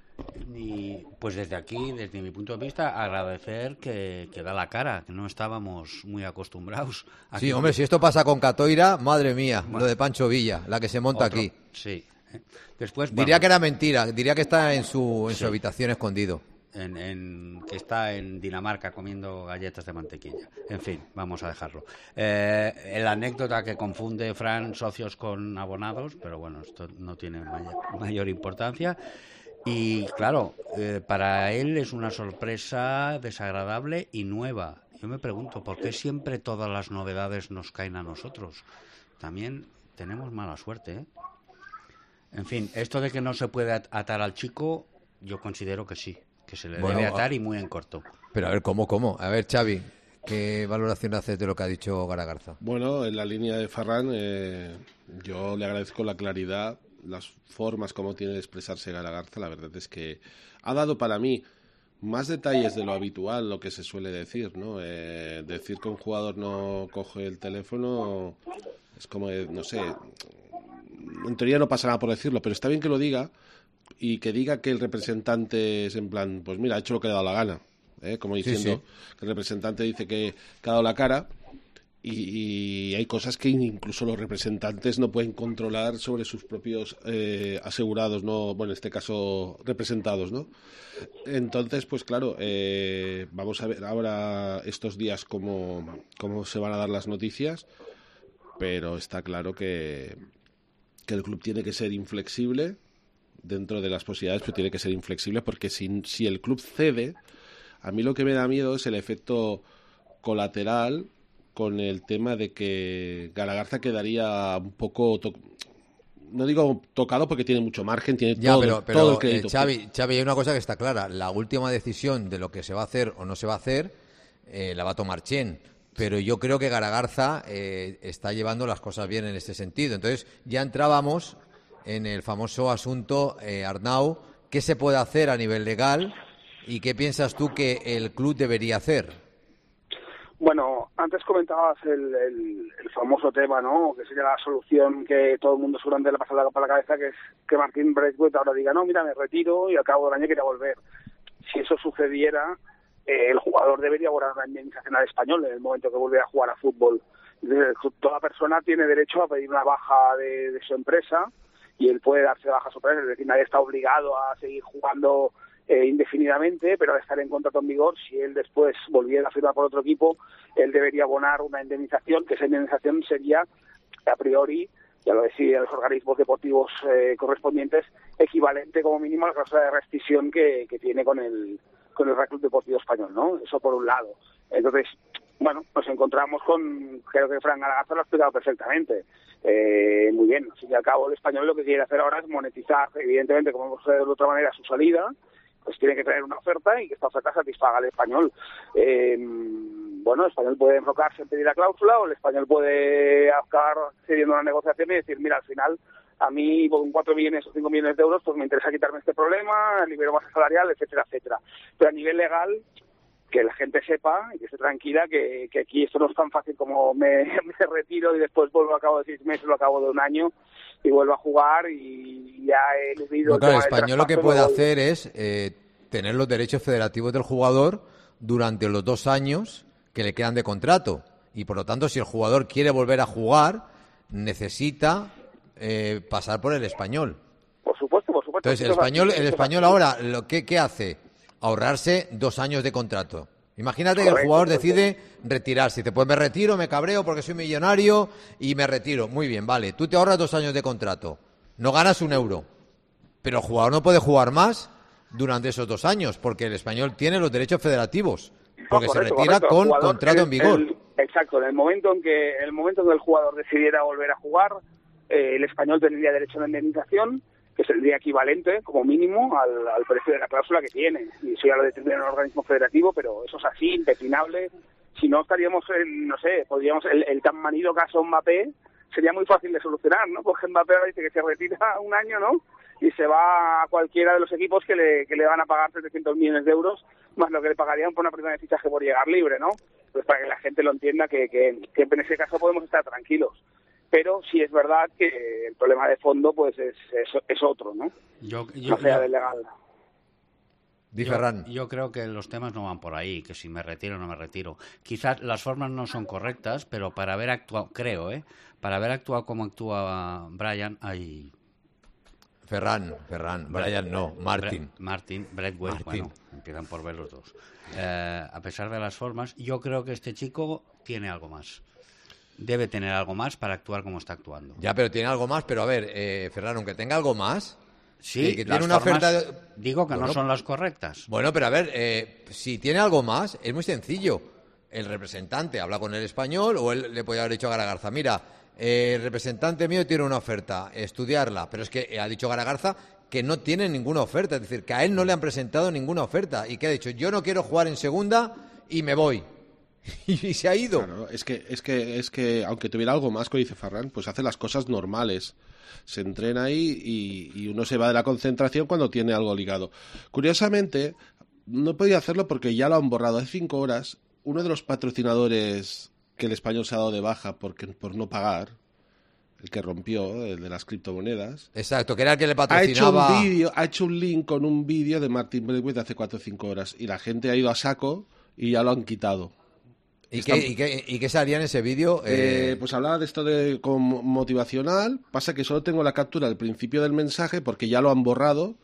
Y pues desde aquí, desde mi punto de vista, agradecer que da la cara, que no estábamos muy acostumbrados. Sí, hombre, si esto pasa con Catoira, madre mía, bueno, lo de Pancho Villa, la que se monta aquí. Sí. Después diría que era mentira, diría que está en su habitación escondido. Que está en Dinamarca comiendo galletas de mantequilla. En fin, vamos a dejarlo. La anécdota que confunde Fran socios con abonados, pero bueno, esto no tiene mayor importancia. Y claro, para él es una sorpresa desagradable y nueva. Yo me pregunto, ¿por qué siempre todas las novedades nos caen a nosotros? También tenemos mala suerte, ¿eh? En fin, esto de que no se puede atar al chico, yo considero que sí, que se le debe atar y muy en corto. Pero a ver, ¿cómo? A ver, Xavi, ¿qué valoración haces de lo que ha dicho Garagarza? Bueno, en la línea de Ferran, yo le agradezco la claridad, las formas como tiene de expresarse Garagarza. La verdad es que ha dado para mí más detalles de lo habitual, lo que se suele decir, ¿no? Decir que un jugador no coge el teléfono es como, no sé, en teoría no pasa nada por decirlo, pero está bien que lo diga y que diga que el representante es en plan, pues mira, ha hecho lo que le ha dado la gana, como diciendo que el representante dice que ha dado la cara. Y hay cosas que incluso los representantes no pueden controlar sobre sus propios asegurados, no, bueno, en este caso representados, ¿no? Entonces, pues claro, vamos a ver ahora estos días cómo se van a dar las noticias, pero está claro que el club tiene que ser inflexible dentro de las posibilidades, pero tiene que ser inflexible porque si el club cede, a mí lo que me da miedo es el efecto colateral con el tema de que Garagarza quedaría un poco, no digo tocado porque tiene mucho margen, tiene todo el crédito. Xavi, hay una cosa que está clara, la última decisión de lo que se va a hacer o no se va a hacer la va a tomar Chen, pero yo creo que Garagarza está llevando las cosas bien en este sentido. Entonces ya entrábamos en el famoso asunto, Arnau, ¿qué se puede hacer a nivel legal y qué piensas tú que el club debería hacer? Bueno, antes comentabas el famoso tema, ¿no? Que sería la solución que todo el mundo seguramente le pasa por la cabeza, que es que Martin Braithwaite ahora diga, no, mira, me retiro y al cabo del año quería volver. Si eso sucediera, el jugador debería abonar la indemnización al Español en el momento que vuelve a jugar a fútbol. Toda persona tiene derecho a pedir una baja de su empresa y él puede darse baja a su empresa, es decir, nadie está obligado a seguir jugando indefinidamente, pero al estar en contrato en vigor, si él después volviera a firmar por otro equipo, él debería abonar una indemnización, que esa indemnización sería, a priori, ya lo decían los organismos deportivos correspondientes, equivalente como mínimo a la cláusula de rescisión que tiene con el Real Club Deportivo Español, ¿no? Eso por un lado. Entonces, bueno, nos encontramos con, creo que Fran Garagarza lo ha explicado perfectamente, muy bien. Al fin y al cabo, el Español lo que quiere hacer ahora es monetizar, evidentemente, como hemos hecho de otra manera, su salida, pues tiene que tener una oferta y que esta oferta satisfaga al Español. bueno, el Español puede enfocarse en pedir la cláusula o el Español puede acabar cediendo una negociación y decir, mira, al final a mí con 4 millones o 5 millones de euros pues me interesa quitarme este problema, libero masa salarial, etcétera, etcétera. Pero a nivel legal, que la gente sepa y que esté tranquila que aquí esto no es tan fácil como me retiro y después vuelvo a cabo de 6 meses o a cabo de un año y vuelvo a jugar y ya he eludido... No, claro, el Español lo que puede hacer es tener los derechos federativos del jugador durante los 2 años que le quedan de contrato. Y por lo tanto, si el jugador quiere volver a jugar, necesita pasar por el Español. Por supuesto. Entonces, el español ahora, ¿qué hace? Ahorrarse 2 años de contrato. Imagínate que el jugador decide retirarse. Dice, pues me retiro, me cabreo porque soy millonario y me retiro. Muy bien, vale. Tú te ahorras 2 años de contrato. No ganas 1 euro. Pero el jugador no puede jugar más durante esos 2 años porque el Español tiene los derechos federativos. Porque se retira con contrato en vigor. Exacto. En el momento en que el jugador decidiera volver a jugar, el Español tendría derecho a una indemnización que sería equivalente, como mínimo, al precio de la cláusula que tiene. Y eso ya lo determina un organismo federativo, pero eso es así, impepinable. Si no, estaríamos podríamos... El tan manido caso Mbappé sería muy fácil de solucionar, ¿no? Porque Mbappé dice que se retira 1 año, ¿no? Y se va a cualquiera de los equipos que le van a pagar 700 millones de euros, más lo que le pagarían por una primera de fichaje por llegar libre, ¿no? Pues para que la gente lo entienda que en ese caso podemos estar tranquilos. Pero sí es verdad que el problema de fondo pues es otro, ¿no? No sea del legal. Yo creo que los temas no van por ahí, que si me retiro o no me retiro. Quizás las formas no son correctas, pero para haber actuado, para haber actuado como actúa Brian, hay... Ferran, Brian no, Martin, Braithwaite, bueno, empiezan por ver los dos. A pesar de las formas, yo creo que este chico tiene algo más. Debe tener algo más para actuar como está actuando. Ya, pero tiene algo más, pero a ver, Ferran, aunque tenga algo más... Sí, que tiene una oferta... Digo que no son las correctas. Bueno, pero a ver, si tiene algo más, es muy sencillo. El representante habla con el Español o él le puede haber dicho a Garagarza, mira, el representante mío tiene una oferta, estudiarla. Pero es que ha dicho Garagarza que no tiene ninguna oferta, es decir, que a él no le han presentado ninguna oferta y que ha dicho, yo no quiero jugar en segunda y me voy. Y se ha ido. Claro, es que aunque tuviera algo más, como dice Ferran, pues hace las cosas normales. Se entrena ahí y uno se va de la concentración cuando tiene algo ligado. Curiosamente, no podía hacerlo porque ya lo han borrado. Hace 5 horas, uno de los patrocinadores que el Español se ha dado de baja por no pagar, el que rompió, el de las criptomonedas. Exacto, que era el que le patrocinaba. Ha hecho un link con un vídeo de Martin Braithwaite de hace 4 o 5 horas. Y la gente ha ido a saco y ya lo han quitado. ¿Y qué salía en ese vídeo? Pues hablaba de esto de como motivacional. Pasa que solo tengo la captura del principio del mensaje porque ya lo han borrado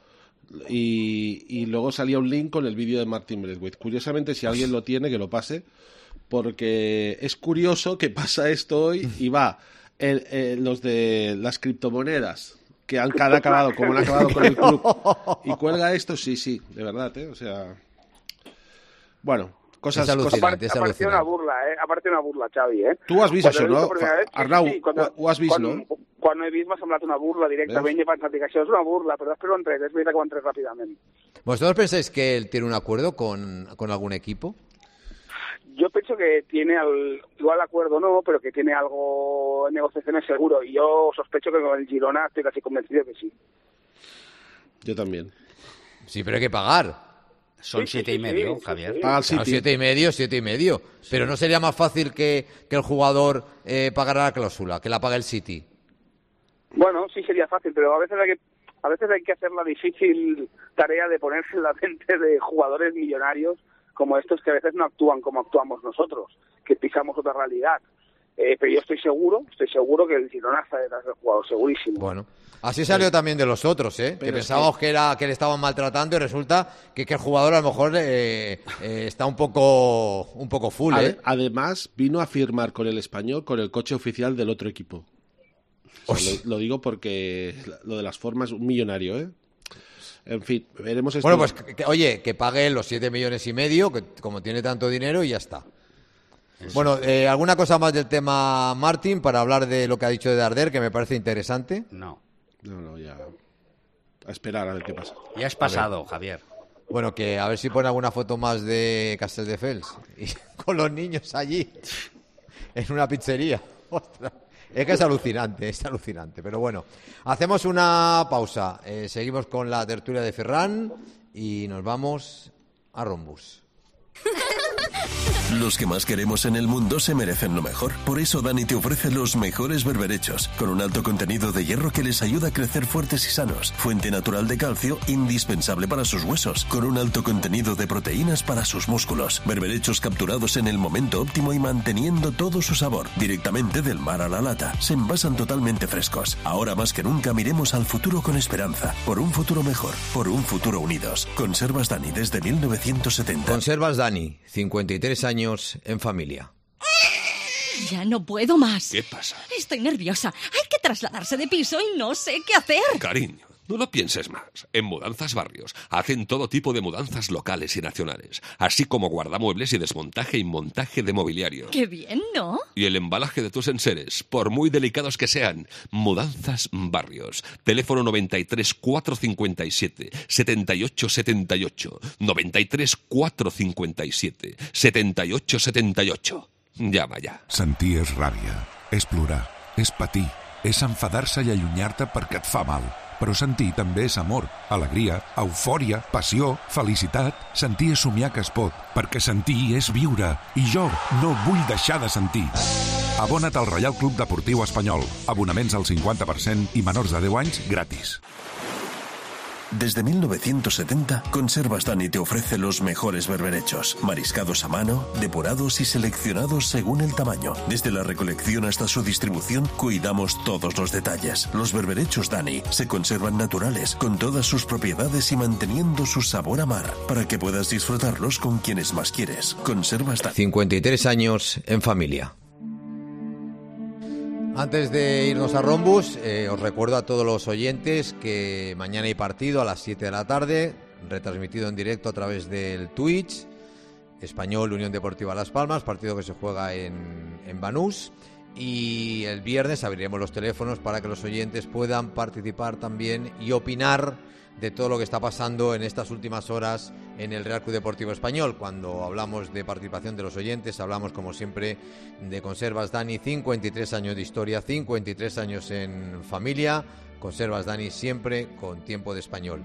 y luego salía un link con el vídeo de Martin Braithwaite. Curiosamente, si alguien lo tiene, que lo pase, porque es curioso que pasa esto hoy y va los de las criptomonedas que han acabado como han acabado con el club y cuelga esto, sí, de verdad, o sea, bueno. Cosas alucinantes. Ha parecido una burla, Xavi, Tu has vist això, no? Arnau, ho has vist, no? Quan ho he vist m'ha semblat una burla directament i he pensat que això és una burla, però després ho han tret, és veritat que ho han tret ràpidament. ¿Vosotros pensáis que él tiene un acuerdo con algún equipo? Yo pienso que tiene igual acuerdo no, pero que tiene algo en negociaciones seguro, y yo sospecho que con el Girona estoy casi convencido que sí. Yo también. Sí, pero hay que pagar. Son 7,5, Javier. Paga el City. 7,5. Pero ¿no sería más fácil que el jugador pagara la cláusula, que la pague el City? Bueno, sí sería fácil, pero a veces hay que hacer la difícil tarea de ponerse en la mente de jugadores millonarios como estos que a veces no actúan como actuamos nosotros, que pisamos otra realidad. Pero yo estoy seguro que el Girona está detrás del jugador, segurísimo. Bueno, así salió también de los otros, que pensábamos que le estaban maltratando y resulta que el jugador a lo mejor está un poco full. Además, vino a firmar con el Español con el coche oficial del otro equipo. O sea, lo digo porque lo de las formas, un millonario, En fin, veremos esto. Bueno, pues que pague los 7,5 millones, que como tiene tanto dinero, y ya está. Eso. Bueno, ¿alguna cosa más del tema Martin para hablar de lo que ha dicho de Darder, que me parece interesante? No, ya. A esperar a ver qué pasa. Ya es pasado, Javier. Bueno, que a ver si pone alguna foto más de Castelldefels con los niños allí en una pizzería. Ostras, es que es alucinante. Pero bueno, hacemos una pausa. Seguimos con la tertulia de Ferran y nos vamos a Rhombus. Los que más queremos en el mundo se merecen lo mejor. Por eso Dani te ofrece los mejores berberechos, con un alto contenido de hierro que les ayuda a crecer fuertes y sanos. Fuente natural de calcio, indispensable para sus huesos, con un alto contenido de proteínas para sus músculos. Berberechos capturados en el momento óptimo y manteniendo todo su sabor, directamente del mar a la lata. Se envasan totalmente frescos. Ahora más que nunca miremos al futuro con esperanza. Por un futuro mejor, por un futuro unidos. Conservas Dani desde 1970. Conservas Dani, 53 años en familia. Ya no puedo más. ¿Qué pasa? Estoy nerviosa. Hay que trasladarse de piso y no sé qué hacer. Cariño, no lo pienses más. En Mudanzas Barrios hacen todo tipo de mudanzas locales y nacionales, así como guardamuebles y desmontaje y montaje de mobiliario. Qué bien, ¿no? Y el embalaje de tus enseres, por muy delicados que sean. Mudanzas Barrios. Teléfono 93 457 78 78. 93 457 78 78. Llama ja. Sentir és ràbia, és plorar, és patir, és enfadar-se i allunyar-te perquè et fa mal. Però sentir també és amor, alegria, eufòria, passió, felicitat. Sentir és somiar que es pot, perquè sentir és viure. I jo no vull deixar de sentir. Abona't al Reial Club Deportiu Espanyol. Abonaments al 50% i menors de 10 anys gratis. Desde 1970, Conservas Dani te ofrece los mejores berberechos, mariscados a mano, depurados y seleccionados según el tamaño. Desde la recolección hasta su distribución, cuidamos todos los detalles. Los berberechos Dani se conservan naturales, con todas sus propiedades y manteniendo su sabor a mar, para que puedas disfrutarlos con quienes más quieres. Conservas Dani. 53 años en familia. Antes de irnos a Rhombus, os recuerdo a todos los oyentes que mañana hay partido a las 7 de la tarde, retransmitido en directo a través del Twitch, Español Unión Deportiva Las Palmas, partido que se juega en Banús, y el viernes abriremos los teléfonos para que los oyentes puedan participar también y opinar de todo lo que está pasando en estas últimas horas en el Real Club Deportivo Español. Cuando hablamos de participación de los oyentes, hablamos como siempre de Conservas Dani, 53 años de historia, 53 años en familia. Conservas Dani siempre con tiempo de español.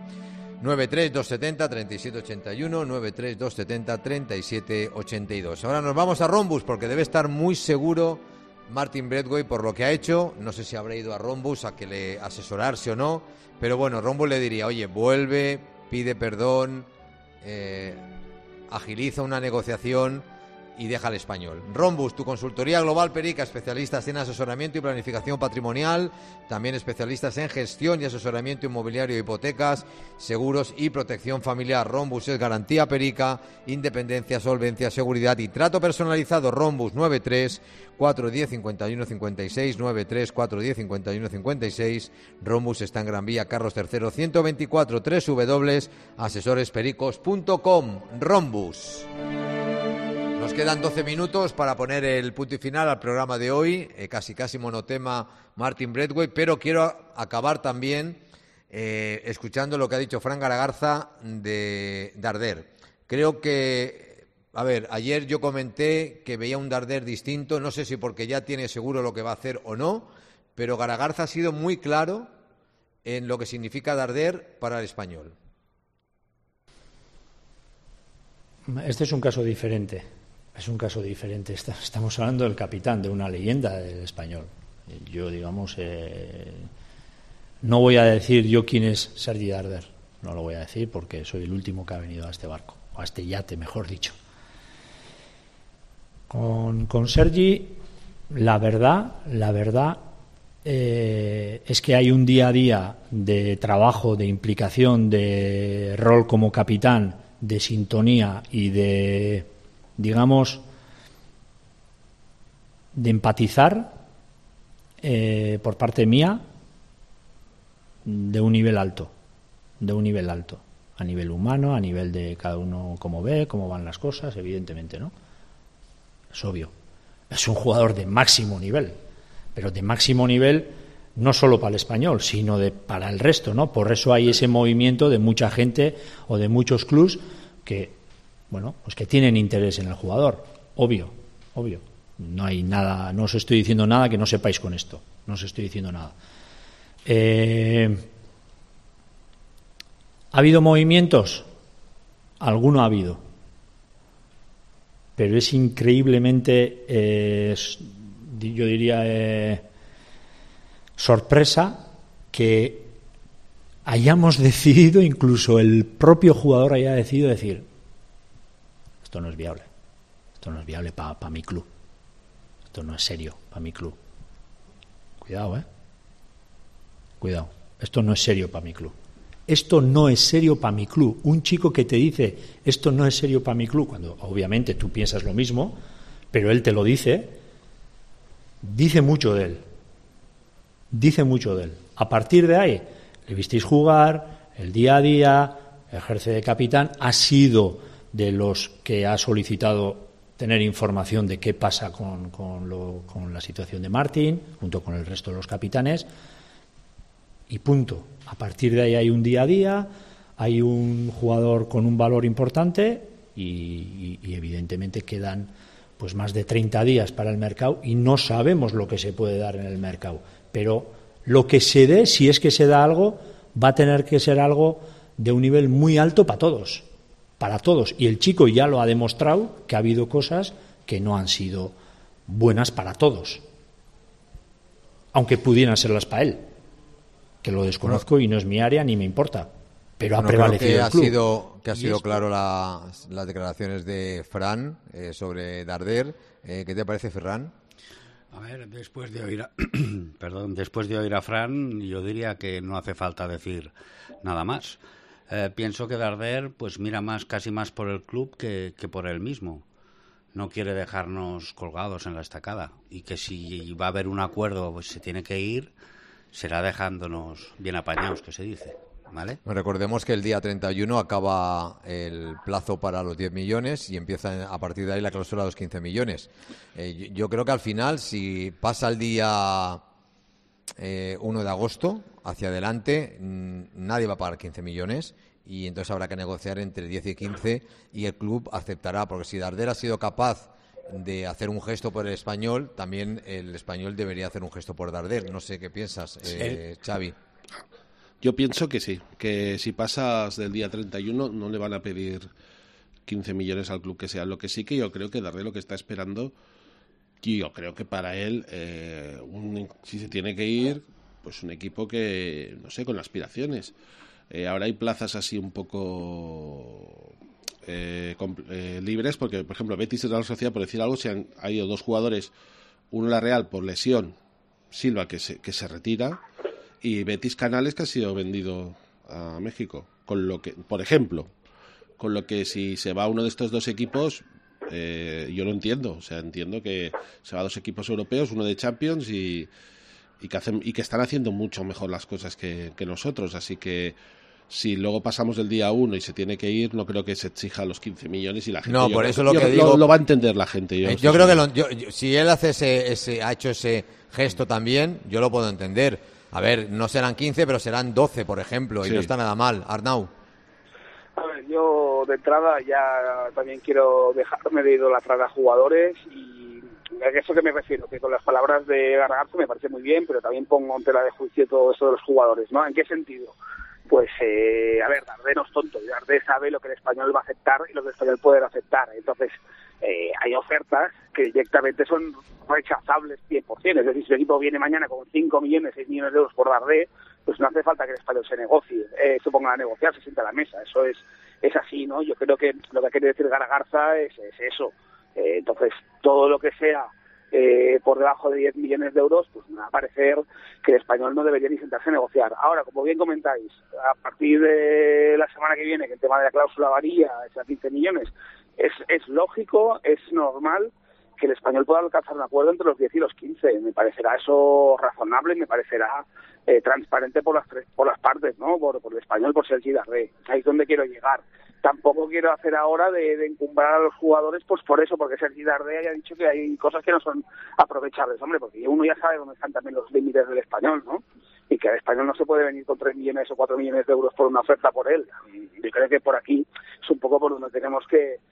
93-270-3781, 93-270-3782. Ahora nos vamos a Rhombus porque debe estar muy seguro Martin Braithwaite por lo que ha hecho. No sé si habrá ido a Rhombus a que le asesorarse o no, pero bueno, Rhombus le diría, oye, vuelve, pide perdón, agiliza una negociación y deja el español. Rhombus, tu consultoría global Perica, especialistas en asesoramiento y planificación patrimonial, también especialistas en gestión y asesoramiento inmobiliario, hipotecas, seguros y protección familiar. Rhombus es garantía Perica, independencia, solvencia, seguridad y trato personalizado. Rhombus 93 410 51 56, 93 410 51 56. Rhombus está en Gran Vía, Carlos III 124, www.asesorespericos.com. Rhombus. Nos quedan 12 minutos para poner el punto y final al programa de hoy, casi monotema Martin Braithwaite, pero quiero acabar también escuchando lo que ha dicho Fran Garagarza de Darder. Creo que, ayer yo comenté que veía un Darder distinto, no sé si porque ya tiene seguro lo que va a hacer o no, pero Garagarza ha sido muy claro en lo que significa Darder para el español. Este es un caso diferente. Es un caso diferente. Estamos hablando del capitán, de una leyenda del español. Yo, digamos, no voy a decir yo quién es Sergi Darder. No lo voy a decir porque soy el último que ha venido a este barco, o a este yate, mejor dicho. Con Sergi, la verdad es que hay un día a día de trabajo, de implicación, de rol como capitán, de sintonía y de, digamos, de empatizar por parte mía de un nivel alto, a nivel humano, a nivel de cada uno cómo ve, cómo van las cosas, evidentemente, ¿no? Es obvio. Es un jugador de máximo nivel, pero de máximo nivel no solo para el español, sino para el resto, ¿no? Por eso hay ese movimiento de mucha gente o de muchos clubs que, bueno, pues que tienen interés en el jugador. obvio. No hay nada, no os estoy diciendo nada que no sepáis con esto. No os estoy diciendo nada. ¿Ha habido movimientos? Alguno ha habido. Pero es increíblemente, yo diría, sorpresa que hayamos decidido, incluso el propio jugador haya decidido decir, esto no es viable para mi club, esto no es serio para mi club. Cuidado, esto no es serio para mi club. Esto no es serio para mi club. Un chico que te dice, esto no es serio para mi club, cuando obviamente tú piensas lo mismo, pero él te lo dice mucho de él. A partir de ahí, le visteis jugar, el día a día, ejerce de capitán, ha sido de los que ha solicitado tener información de qué pasa con la situación de Martín, junto con el resto de los capitanes, y punto. A partir de ahí hay un día a día, hay un jugador con un valor importante y evidentemente quedan pues más de 30 días para el mercado y no sabemos lo que se puede dar en el mercado. Pero lo que se dé, si es que se da algo, va a tener que ser algo de un nivel muy alto para todos. Y el chico ya lo ha demostrado que ha habido cosas que no han sido buenas para todos, aunque pudieran serlas para él, que lo desconozco y no es mi área ni me importa, pero ha prevalecido el club. Ha sido claro las declaraciones de Fran sobre Darder. ¿Qué te parece, Ferran? A ver, después de oír a Fran, yo diría que no hace falta decir nada más. Pienso que Darder pues mira casi más por el club que por él mismo. No quiere dejarnos colgados en la estacada y que si va a haber un acuerdo pues se tiene que ir, será dejándonos bien apañados, que se dice, ¿vale? Recordemos que el día 31 acaba el plazo para los 10 millones y empieza a partir de ahí la cláusula de los 15 millones. Yo creo que al final, si pasa el día 1 de agosto hacia adelante, nadie va a pagar 15 millones y entonces habrá que negociar entre 10 y 15 y el club aceptará, porque si Darder ha sido capaz de hacer un gesto por el Español, también el Español debería hacer un gesto por Darder. No sé qué piensas, Xavi. Yo pienso que sí, que si pasas del día 31 no le van a pedir 15 millones al club que sea. Lo que sí que yo creo que Darder lo que está esperando, y yo creo que para él, si se tiene que ir, pues un equipo que, no sé, con aspiraciones. Ahora hay plazas así un poco libres, porque por ejemplo Betis y Real Sociedad, por decir algo, ha ido dos jugadores, uno la Real por lesión, Silva que se retira, y Betis Canales que ha sido vendido a México, con lo que, por ejemplo, si se va uno de estos dos equipos, yo lo entiendo, o sea, entiendo que se va a dos equipos europeos, uno de Champions y que están haciendo mucho mejor las cosas que nosotros, así que si luego pasamos del día 1 y se tiene que ir, no creo que se exija los 15 millones y la gente... No, por eso lo que digo... Lo va a entender la gente. Yo creo que si él hace ha hecho ese gesto también, yo lo puedo entender. A ver, no serán 15, pero serán 12, por ejemplo, sí. Y no está nada mal. Arnau. A ver, yo de entrada ya también quiero dejarme de idolatrar a jugadores y a eso que me refiero, que con las palabras de Gargarzo me parece muy bien, pero también pongo en tela de juicio todo eso de los jugadores, ¿no? ¿En qué sentido? Pues, a ver, Darder no es tonto, Darder sabe lo que el Español va a aceptar y lo que el Español puede aceptar. Entonces, hay ofertas que directamente son rechazables 100%. Es decir, si el equipo viene mañana con 5 millones, 6 millones de euros por Darder, pues no hace falta que el Español se negocie, se ponga a negociar, se sienta a la mesa. Eso es así, ¿no? Yo creo que lo que quiere decir Gargarza es eso. Entonces, todo lo que sea por debajo de 10 millones de euros, pues me va a parecer que el Español no debería ni sentarse a negociar. Ahora, como bien comentáis, a partir de la semana que viene, que el tema de la cláusula varía, es a 15 millones, es lógico, es normal que el Español pueda alcanzar un acuerdo entre los 10 y los 15. Me parecerá eso razonable, me parecerá transparente por las partes, ¿no? Por el Español, por Sergi Darder. Ahí es donde quiero llegar. Tampoco quiero hacer ahora de encumbrar a los jugadores, pues por eso, porque Sergi Darder haya dicho que hay cosas que no son aprovechables, hombre, porque uno ya sabe dónde están también los límites del Español, ¿no? Y que al Español no se puede venir con 3 millones o 4 millones de euros por una oferta por él. Yo creo que por aquí es un poco por donde tenemos que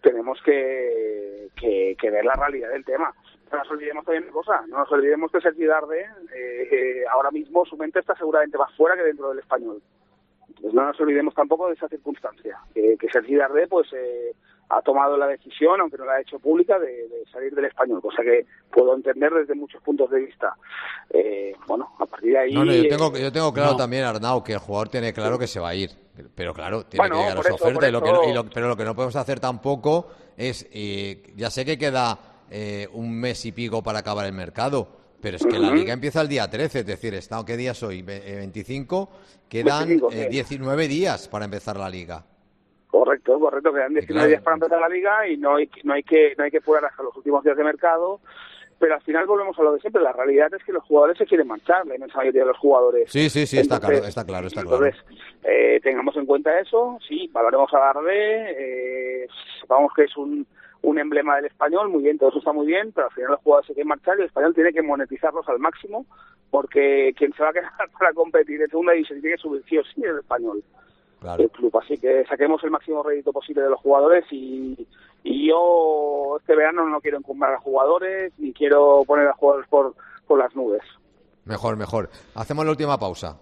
tenemos que ver la realidad del tema. No nos olvidemos también de una cosa, no nos olvidemos que Sergi Darder ahora mismo su mente está seguramente más fuera que dentro del Español. Entonces no nos olvidemos tampoco de esa circunstancia, que Sergi Darder pues ha tomado la decisión, aunque no la ha hecho pública, de salir del Español, cosa que puedo entender desde muchos puntos de vista. A partir de ahí... yo tengo claro también, Arnau, que el jugador tiene claro que se va a ir, pero claro, tiene que llegar a su oferta, pero lo que no podemos hacer tampoco es, ya sé que queda un mes y pico para acabar el mercado, pero es que la Liga empieza el día 13, es decir, ¿qué día es hoy? 25, quedan 19 días para empezar la Liga. Correcto, quedan 19 días para empezar la Liga y no hay que apurar hasta los últimos días de mercado, pero al final volvemos a lo de siempre, la realidad es que los jugadores se quieren marchar, la inmensa mayoría de los jugadores. Sí, está claro. Entonces, tengamos en cuenta eso, sí, valoremos a Darder, sepamos que es un emblema del Español, muy bien, todo eso está muy bien, pero al final los jugadores se quieren marchar y el Español tiene que monetizarlos al máximo, porque quien se va a quedar para competir en segunda división tiene que subir sí o sí el Español. Claro. El club, así que saquemos el máximo rédito posible de los jugadores y yo este verano no quiero encumbrar a jugadores ni quiero poner a jugadores por las nubes. Mejor. Hacemos la última pausa.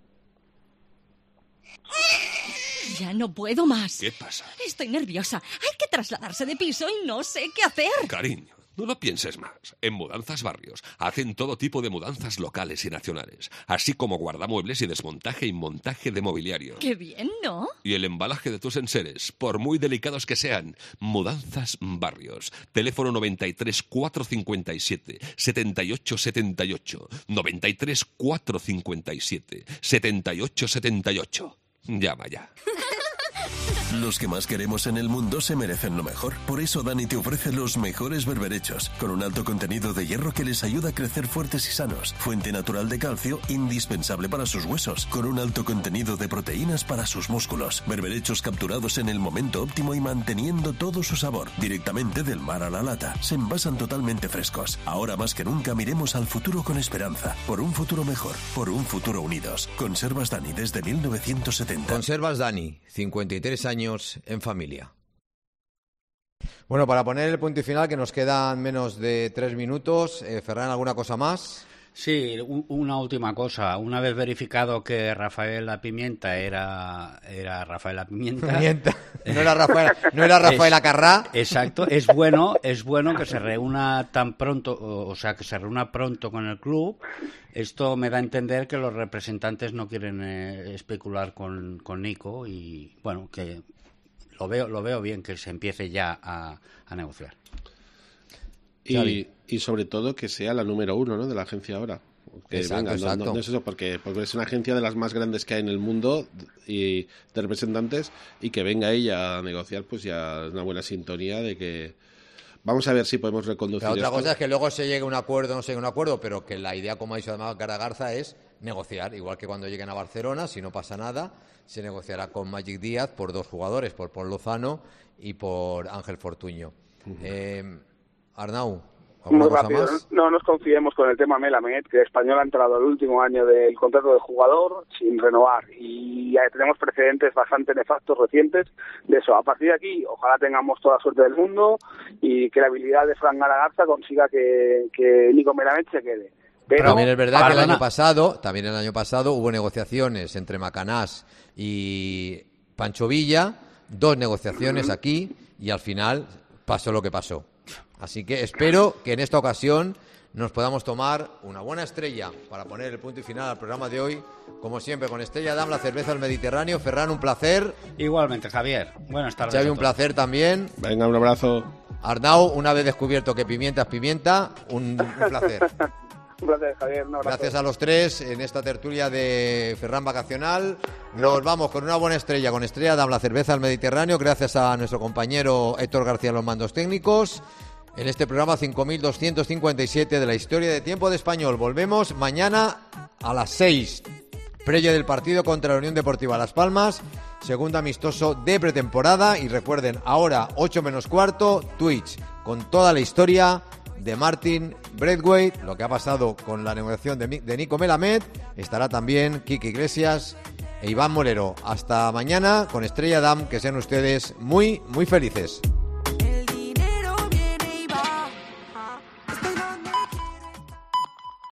Ya no puedo más. ¿Qué pasa? Estoy nerviosa. Hay que trasladarse de piso y no sé qué hacer. Cariño, no lo pienses más. En Mudanzas Barrios hacen todo tipo de mudanzas locales y nacionales, así como guardamuebles y desmontaje y montaje de mobiliario. Qué bien, ¿no? Y el embalaje de tus enseres, por muy delicados que sean. Mudanzas Barrios. Teléfono 93 457 78 78. 93 457 78 78. Llama ya. Los que más queremos en el mundo se merecen lo mejor. Por eso Dani te ofrece los mejores berberechos, con un alto contenido de hierro que les ayuda a crecer fuertes y sanos. Fuente natural de calcio, indispensable para sus huesos, con un alto contenido de proteínas para sus músculos. Berberechos capturados en el momento óptimo y manteniendo todo su sabor. Directamente del mar a la lata. Se envasan totalmente frescos. Ahora más que nunca miremos al futuro con esperanza. Por un futuro mejor. Por un futuro unidos. Conservas Dani desde 1970. Conservas Dani, 53 años en familia. Bueno, para poner el punto y final, que nos quedan menos de 3 minutos, Ferran, ¿alguna cosa más? Sí, una última cosa. Una vez verificado que Rafael La Pimienta era Rafael La Pimienta. No era Rafael Acarrá. Exacto. Es bueno que se reúna tan pronto, o sea, que se reúna pronto con el club. Esto me da a entender que los representantes no quieren especular con Nico y, bueno, que lo veo bien que se empiece ya a negociar. Y sobre todo que sea la número 1, ¿no?, de la agencia ahora. Que exacto. No es eso, porque es una agencia de las más grandes que hay en el mundo y de representantes, y que venga ella a negociar, pues ya es una buena sintonía de que vamos a ver si podemos reconducir otra esto. cosa es que luego se llegue a un acuerdo, no se llegue a un acuerdo, pero que la idea, como ha dicho además Garagarza, es negociar, igual que cuando lleguen a Barcelona, si no pasa nada, se negociará con Magic Díaz por 2 jugadores, por Pol Lozano y por Ángel Fortuño. Arnau, muy rápido, no nos confiemos con el tema Melamed, que el Español ha entrado al último año del contrato del jugador sin renovar y ya tenemos precedentes bastante nefastos recientes de eso. A partir de aquí, ojalá tengamos toda la suerte del mundo y que la habilidad de Fran Garagarza consiga que Nico Melamed se quede. Pero también es verdad que el año pasado hubo negociaciones entre Macanás y Pancho Villa, 2 negociaciones aquí y al final pasó lo que pasó. Así que espero que en esta ocasión nos podamos tomar una buena estrella para poner el punto y final al programa de hoy. Como siempre, con Estrella Damm, la cerveza del Mediterráneo. Ferran, un placer. Igualmente, Javier. Buenas tardes. Xavi, un placer también. Venga, un abrazo. Arnau, una vez descubierto que pimienta es pimienta, un placer. Un placer, Javier. Un abrazo. Gracias a los 3 en esta tertulia de Ferran Vacacional. Nos vamos con una buena estrella, con Estrella Damm, la cerveza del Mediterráneo. Gracias a nuestro compañero Héctor García, los mandos técnicos. En este programa 5257 de la historia de Tiempo de Español. Volvemos mañana a las 6. Previa del partido contra la Unión Deportiva Las Palmas. Segundo amistoso de pretemporada. Y recuerden, ahora 8 menos cuarto, Twitch. Con toda la historia de Martin Braithwaite. Lo que ha pasado con la negociación de Nico Melamed. Estará también Quique Iglesias e Iván Molero. Hasta mañana con Estrella Damm. Que sean ustedes muy, muy felices.